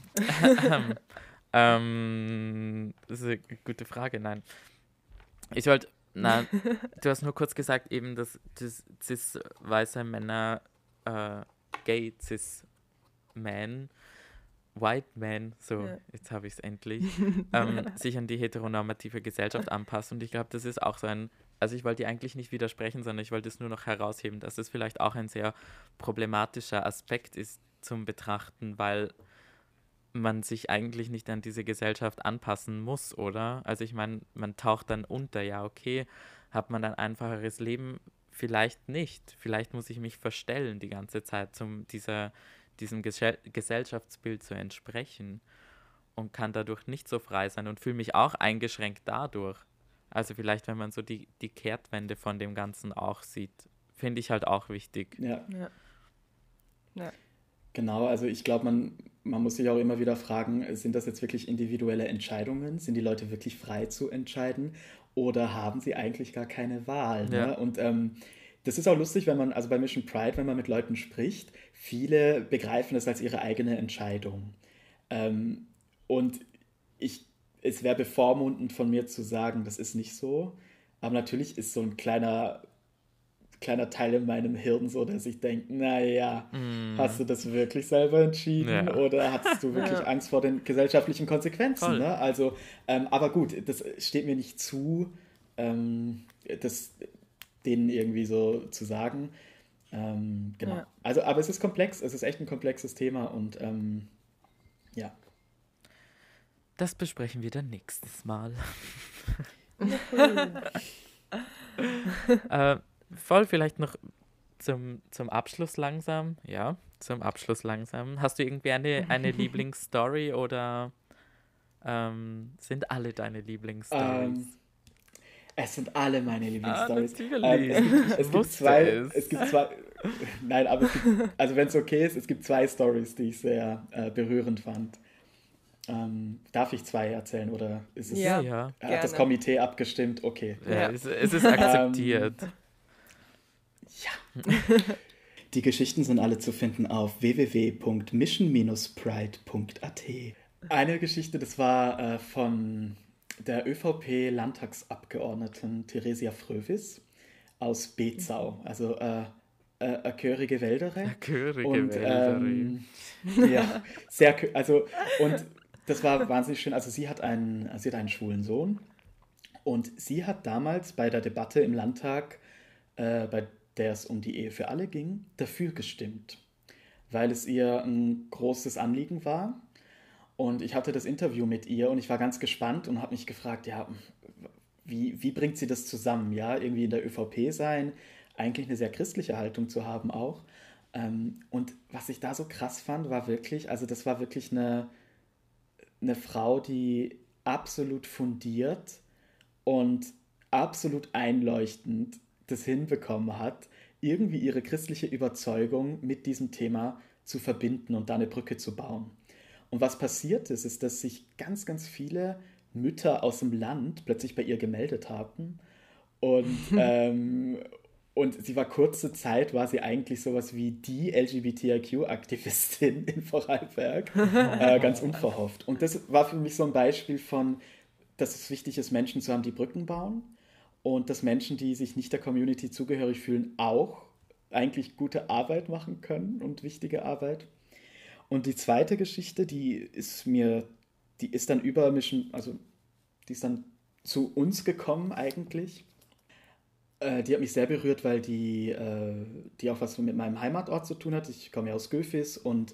Das ist eine gute Frage, nein. Du hast nur kurz gesagt, eben, dass cis-weiße Männer, gay cis-men, white men, jetzt habe ich es endlich, sich an die heteronormative Gesellschaft anpassen. Und ich glaube, das ist auch so also ich wollte eigentlich nicht widersprechen, sondern ich wollte es nur noch herausheben, dass es vielleicht auch ein sehr problematischer Aspekt ist zum Betrachten, weil man sich eigentlich nicht an diese Gesellschaft anpassen muss, oder? Also ich meine, man taucht dann unter, ja okay, hat man ein einfacheres Leben? Vielleicht nicht. Vielleicht muss ich mich verstellen die ganze Zeit, diesem Gesellschaftsbild zu entsprechen und kann dadurch nicht so frei sein und fühle mich auch eingeschränkt dadurch. Also vielleicht, wenn man so die Kehrtwende von dem Ganzen auch sieht, finde ich halt auch wichtig.
Ja.
Ja.
Genau, also ich glaube, man muss sich auch immer wieder fragen, sind das jetzt wirklich individuelle Entscheidungen? Sind die Leute wirklich frei zu entscheiden? Oder haben sie eigentlich gar keine Wahl?
Ja.
Ne? Und das ist auch lustig, also bei Mission Pride, wenn man mit Leuten spricht, viele begreifen das als ihre eigene Entscheidung. Und es wäre bevormundend von mir zu sagen, das ist nicht so. Aber natürlich ist so ein kleiner Teil in meinem Hirn so, dass ich denke, naja, hast du das wirklich selber entschieden oder hattest du wirklich Angst vor den gesellschaftlichen Konsequenzen? Ne? Also, aber gut, das steht mir nicht zu, das denen irgendwie so zu sagen. Genau.
Ja.
Also, aber es ist komplex, es ist echt ein komplexes Thema und ja.
Das besprechen wir dann nächstes Mal. Voll vielleicht noch zum Abschluss langsam. Ja, zum Abschluss langsam. Hast du irgendwie eine Lieblingsstory oder sind alle deine Lieblingsstories?
Es sind alle meine Lieblingsstories.
Natürlich.
Es gibt zwei. Nein, aber also wenn es okay ist, es gibt zwei Stories, die ich sehr berührend fand. Darf ich zwei erzählen oder ist es
ja.
Hat das Komitee abgestimmt? Okay.
Ja, es ist akzeptiert.
Ja. Die Geschichten sind alle zu finden auf www.mission-pride.at. Eine Geschichte, das war von der ÖVP-Landtagsabgeordneten Theresia Frövis aus Bezau, also Körige Wäldere.
Körige Wäldere.
Ja, und das war wahnsinnig schön. Also sie hat einen schwulen Sohn und sie hat damals bei der Debatte im Landtag, bei der es um die Ehe für alle ging, dafür gestimmt, weil es ihr ein großes Anliegen war. Und ich hatte das Interview mit ihr und ich war ganz gespannt und habe mich gefragt, ja, wie bringt sie das zusammen? Ja, irgendwie in der ÖVP sein, eigentlich eine sehr christliche Haltung zu haben auch. Und was ich da so krass fand, war wirklich, also das war wirklich eine Frau, die absolut fundiert und absolut einleuchtend das hinbekommen hat, irgendwie ihre christliche Überzeugung mit diesem Thema zu verbinden und da eine Brücke zu bauen. Und was passiert ist, dass sich ganz, ganz viele Mütter aus dem Land plötzlich bei ihr gemeldet haben. Und sie war kurze Zeit, war sie eigentlich sowas wie die LGBTIQ-Aktivistin in Vorarlberg, ganz unverhofft. Und das war für mich so ein Beispiel von, dass es wichtig ist, Menschen zu haben, die Brücken bauen und dass Menschen, die sich nicht der Community zugehörig fühlen, auch eigentlich gute Arbeit machen können und wichtige Arbeit. Und die zweite Geschichte, die ist dann über Mission, also die ist dann zu uns gekommen eigentlich. Die hat mich sehr berührt, weil die auch was mit meinem Heimatort zu tun hat. Ich komme ja aus Göfis und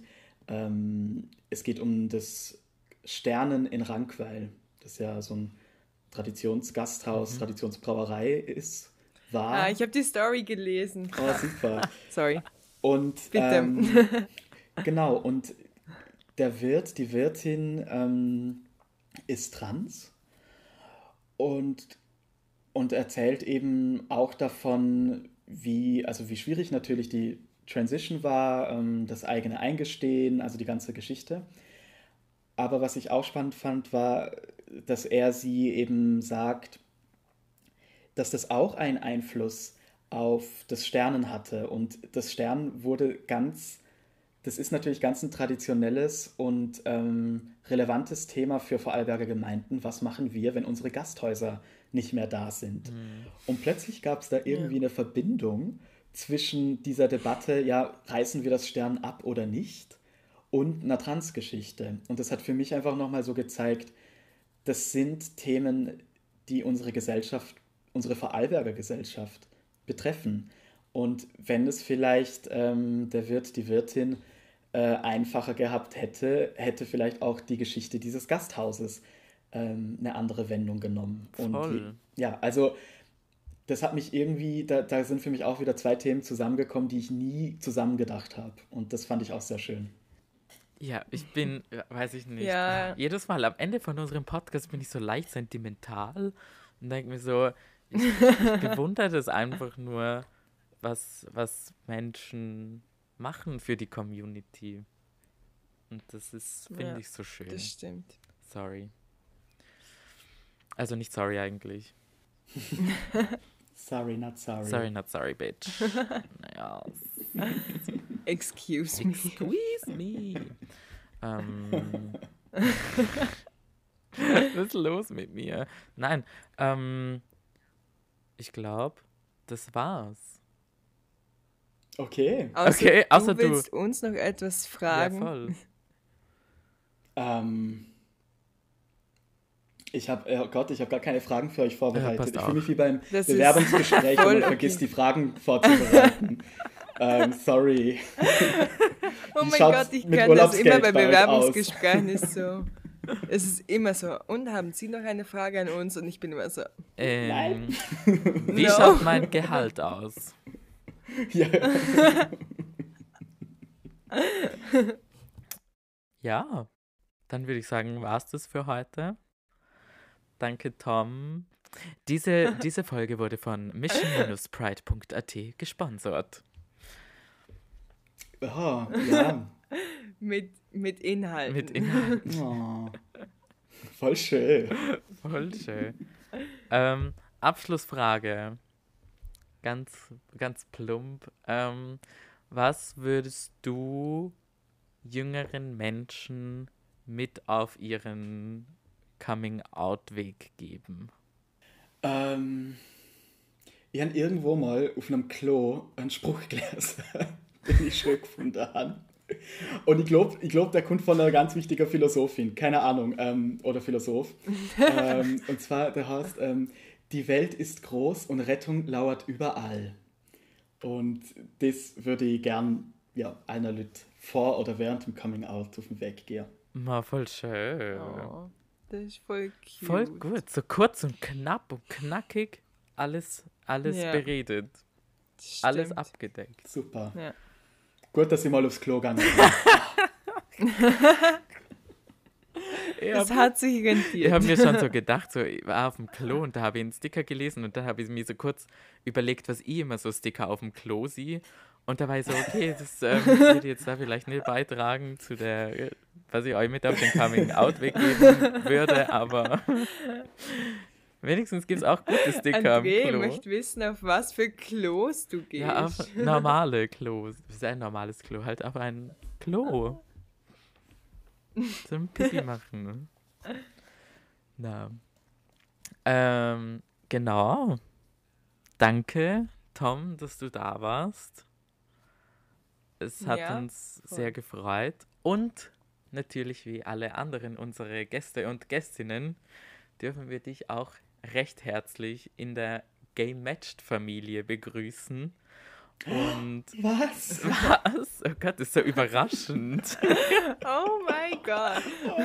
es geht um das Sternen in Rankweil, das ja so ein Traditionsgasthaus, Traditionsbrauerei war.
Ich habe die Story gelesen.
Oh, super.
Sorry.
Und
bitte.
Genau, und die Wirtin ist trans und, und erzählt eben auch davon, wie schwierig natürlich die Transition war, das eigene Eingestehen, also die ganze Geschichte. Aber was ich auch spannend fand, war, dass er sie eben sagt, dass das auch einen Einfluss auf das Sternen hatte. Und das Sternen wurde das ist natürlich ganz ein traditionelles und relevantes Thema für Vorarlberger Gemeinden. Was machen wir, wenn unsere Gasthäuser nicht mehr da sind? Und plötzlich gab es da irgendwie eine Verbindung zwischen dieser Debatte, ja, reißen wir das Stern ab oder nicht, und einer Transgeschichte. Und das hat für mich einfach nochmal so gezeigt, das sind Themen, die unsere Gesellschaft, unsere Vorarlberger Gesellschaft betreffen. Und wenn es vielleicht der Wirt, die Wirtin einfacher gehabt hätte vielleicht auch die Geschichte dieses Gasthauses eine andere Wendung genommen.
Voll.
Ja, also das hat mich irgendwie, da sind für mich auch wieder zwei Themen zusammengekommen, die ich nie zusammen gedacht habe. Und das fand ich auch sehr schön.
Ja, ich bin, weiß ich nicht,
Ja.
jedes Mal am Ende von unserem Podcast bin ich so leicht sentimental und denke mir so, ich bewundere das einfach nur, was Menschen machen für die Community. Und das ist, finde
Ja,
ich, so schön.
das stimmt.
Sorry. Also nicht sorry eigentlich.
Sorry, not sorry.
Sorry, not sorry, bitch. Naja.
Excuse me.
Squeeze me. Was ist los mit mir? Nein, ich glaube, das war's.
Okay.
Okay, außer
du
du.
willst uns noch etwas
Ja,
fragen.
voll.
Ich habe gar keine Fragen für euch vorbereitet.
passt
Ich
auf.
fühle mich wie beim
Das ist
Bewerbungsgespräch,
voll
und man vergisst
okay.
die Fragen vorzubereiten. Sorry.
Oh
Wie
mein
schaut's
Gott, ich
mit
kann das immer
Urlaubsgeld
bei
bei euch
Bewerbungsgesprächen ist so. Es ist immer so. Und haben Sie noch eine Frage an uns? Und ich bin immer so.
Nein.
Wie
No.
schaut mein Gehalt aus?
Ja.
Ja, dann würde ich sagen, war's das für heute. Danke, Tom. Diese Folge wurde von mission-pride.at gesponsert.
Oh, ja.
Mit Inhalten.
Mit Inhalt.
Oh. Voll schön.
Voll schön. Abschlussfrage. Ganz, ganz plump. Was würdest du jüngeren Menschen mit auf ihren Coming-out-Weg geben?
Ich habe irgendwo mal auf einem Klo einen Spruch gelesen, den ich schön gefunden habe. Und ich glaub, der kommt von einer ganz wichtigen Philosophin, keine Ahnung, oder Philosoph. Und zwar, der heißt, die Welt ist groß und Rettung lauert überall. Und das würde ich gern einer Leute vor oder während dem Coming Out auf den Weg gehen.
Ma, voll schön.
Oh, das ist voll cute.
Voll gut. So kurz und knapp und knackig. Alles
Ja.
beredet.
Das
Alles
stimmt.
abgedeckt.
Super.
Ja.
Gut, dass ich mal aufs Klo gegangen bin.
Das hat sich
Ich
rentiert.
habe mir schon so gedacht, so, ich war auf dem Klo und da habe ich einen Sticker gelesen und dann habe ich mir so kurz überlegt, was ich immer so Sticker auf dem Klo sehe. Und da war ich so, okay, das würde ich jetzt da vielleicht nicht beitragen zu der, was ich euch mit auf den Coming-out-Weg geben würde, aber wenigstens gibt es auch gute Sticker am
André
Klo.
möchte wissen, auf was für Klos du gehst.
Ja, auf normale Klos. Das ist ein normales Klo, halt auf ein Klo. Zum Pipi machen. Na. Genau. Danke, Tom, dass du da warst. Es hat
Ja,
uns
voll.
sehr gefreut. Und natürlich wie alle anderen unsere Gäste und Gästinnen dürfen wir dich auch recht herzlich in der Game Matched Familie begrüßen. Und
Was?
was? Oh Gott, das ist so überraschend.
Oh mein Gott.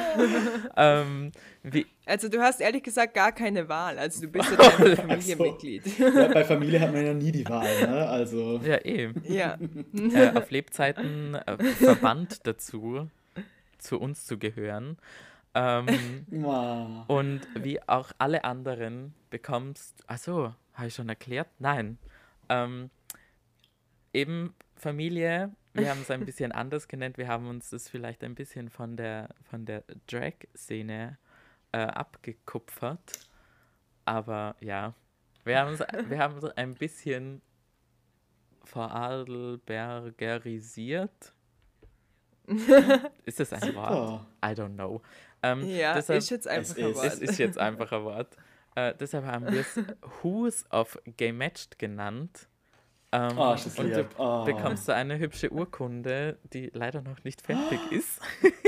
Wie,
Also du hast ehrlich gesagt gar keine Wahl. Also du bist jetzt einfach
Ach
Familienmitglied.
Ja, bei Familie hat man ja nie die Wahl, ne? Also.
ja, eh.
Ja.
Auf Lebzeiten verbannt dazu, zu uns zu gehören.
Wow.
Und wie auch alle anderen bekommst, achso, habe ich schon erklärt? Nein. Eben Familie, wir haben es ein bisschen anders genannt, wir haben uns das vielleicht ein bisschen von der Drag-Szene abgekupfert. Aber ja, wir haben es ein bisschen vorarlbergerisiert. Ist das ein Wort? I don't know.
Ja,
deshalb,
ist jetzt einfach ein Wort.
es ist jetzt einfach ein Wort. Deshalb haben wir es Who's of Gay Matched genannt.
Ist das
und
lieb.
du bekommst so eine hübsche Urkunde, die leider noch nicht fertig ist.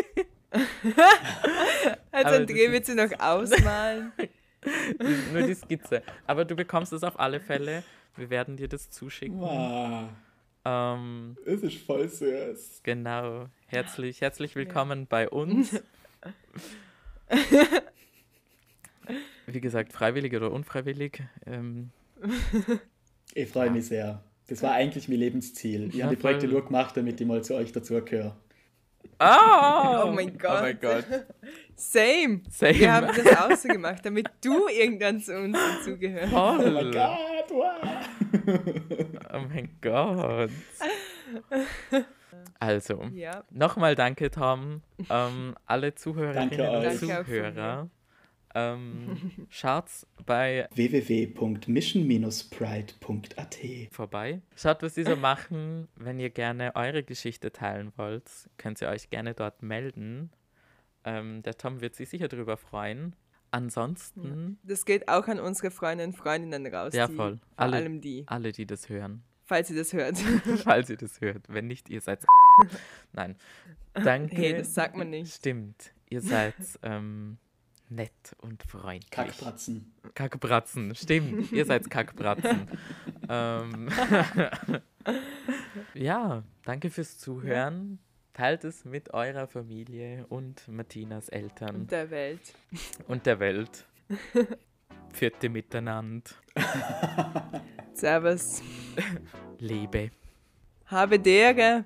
Also André wird sie noch ausmalen.
Nur die Skizze. Aber du bekommst es auf alle Fälle. Wir werden dir das zuschicken.
Wow. Es ist voll süß.
Genau. Herzlich willkommen bei uns. Wie gesagt, freiwillig oder unfreiwillig.
Ich freue mich sehr. Das war eigentlich mein Lebensziel. Ich habe die Projekte nur gemacht, damit ich mal zu euch dazugehöre.
Oh mein Gott.
Oh mein Gott.
Same. Wir haben das auch so gemacht, damit du irgendwann zu uns dazugehörst.
Oh
mein Gott, wow.
Oh mein Gott. Also, nochmal danke, Tom. Alle Zuhörerinnen und Zuhörer. Schaut's bei
www.mission-pride.at
vorbei. Schaut, was die so machen. Wenn ihr gerne eure Geschichte teilen wollt, könnt ihr euch gerne dort melden. Der Tom wird sich sicher darüber freuen. Ansonsten...
Das geht auch an unsere Freundinnen und Freundinnen raus.
Ja, voll.
Vor allem die.
Alle, die das hören.
Falls ihr das hört.
Falls ihr das hört. Wenn nicht, ihr seid... Nein. Danke.
Hey, das sagt man nicht.
Stimmt. Ihr seid... nett und freundlich.
Kackbratzen,
stimmt. Ihr seid Kackbratzen. Ja, danke fürs Zuhören. Teilt es mit eurer Familie und Martinas Eltern.
Und der Welt.
Vierte miteinander.
Servus.
Lebe.
Habe Dere.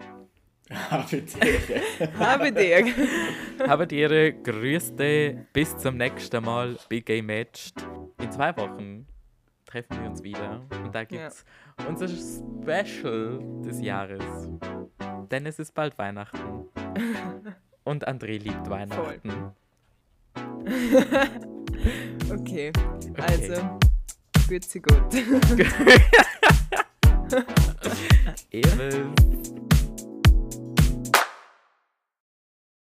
Habe Dere. Grüße. Bis zum nächsten Mal bei Gay Matched. In 2 Wochen treffen wir uns wieder. Und da gibt's unser Special des Jahres. Denn es ist bald Weihnachten. Und André liebt Weihnachten.
Okay. Also, grüezi gut.
Eves.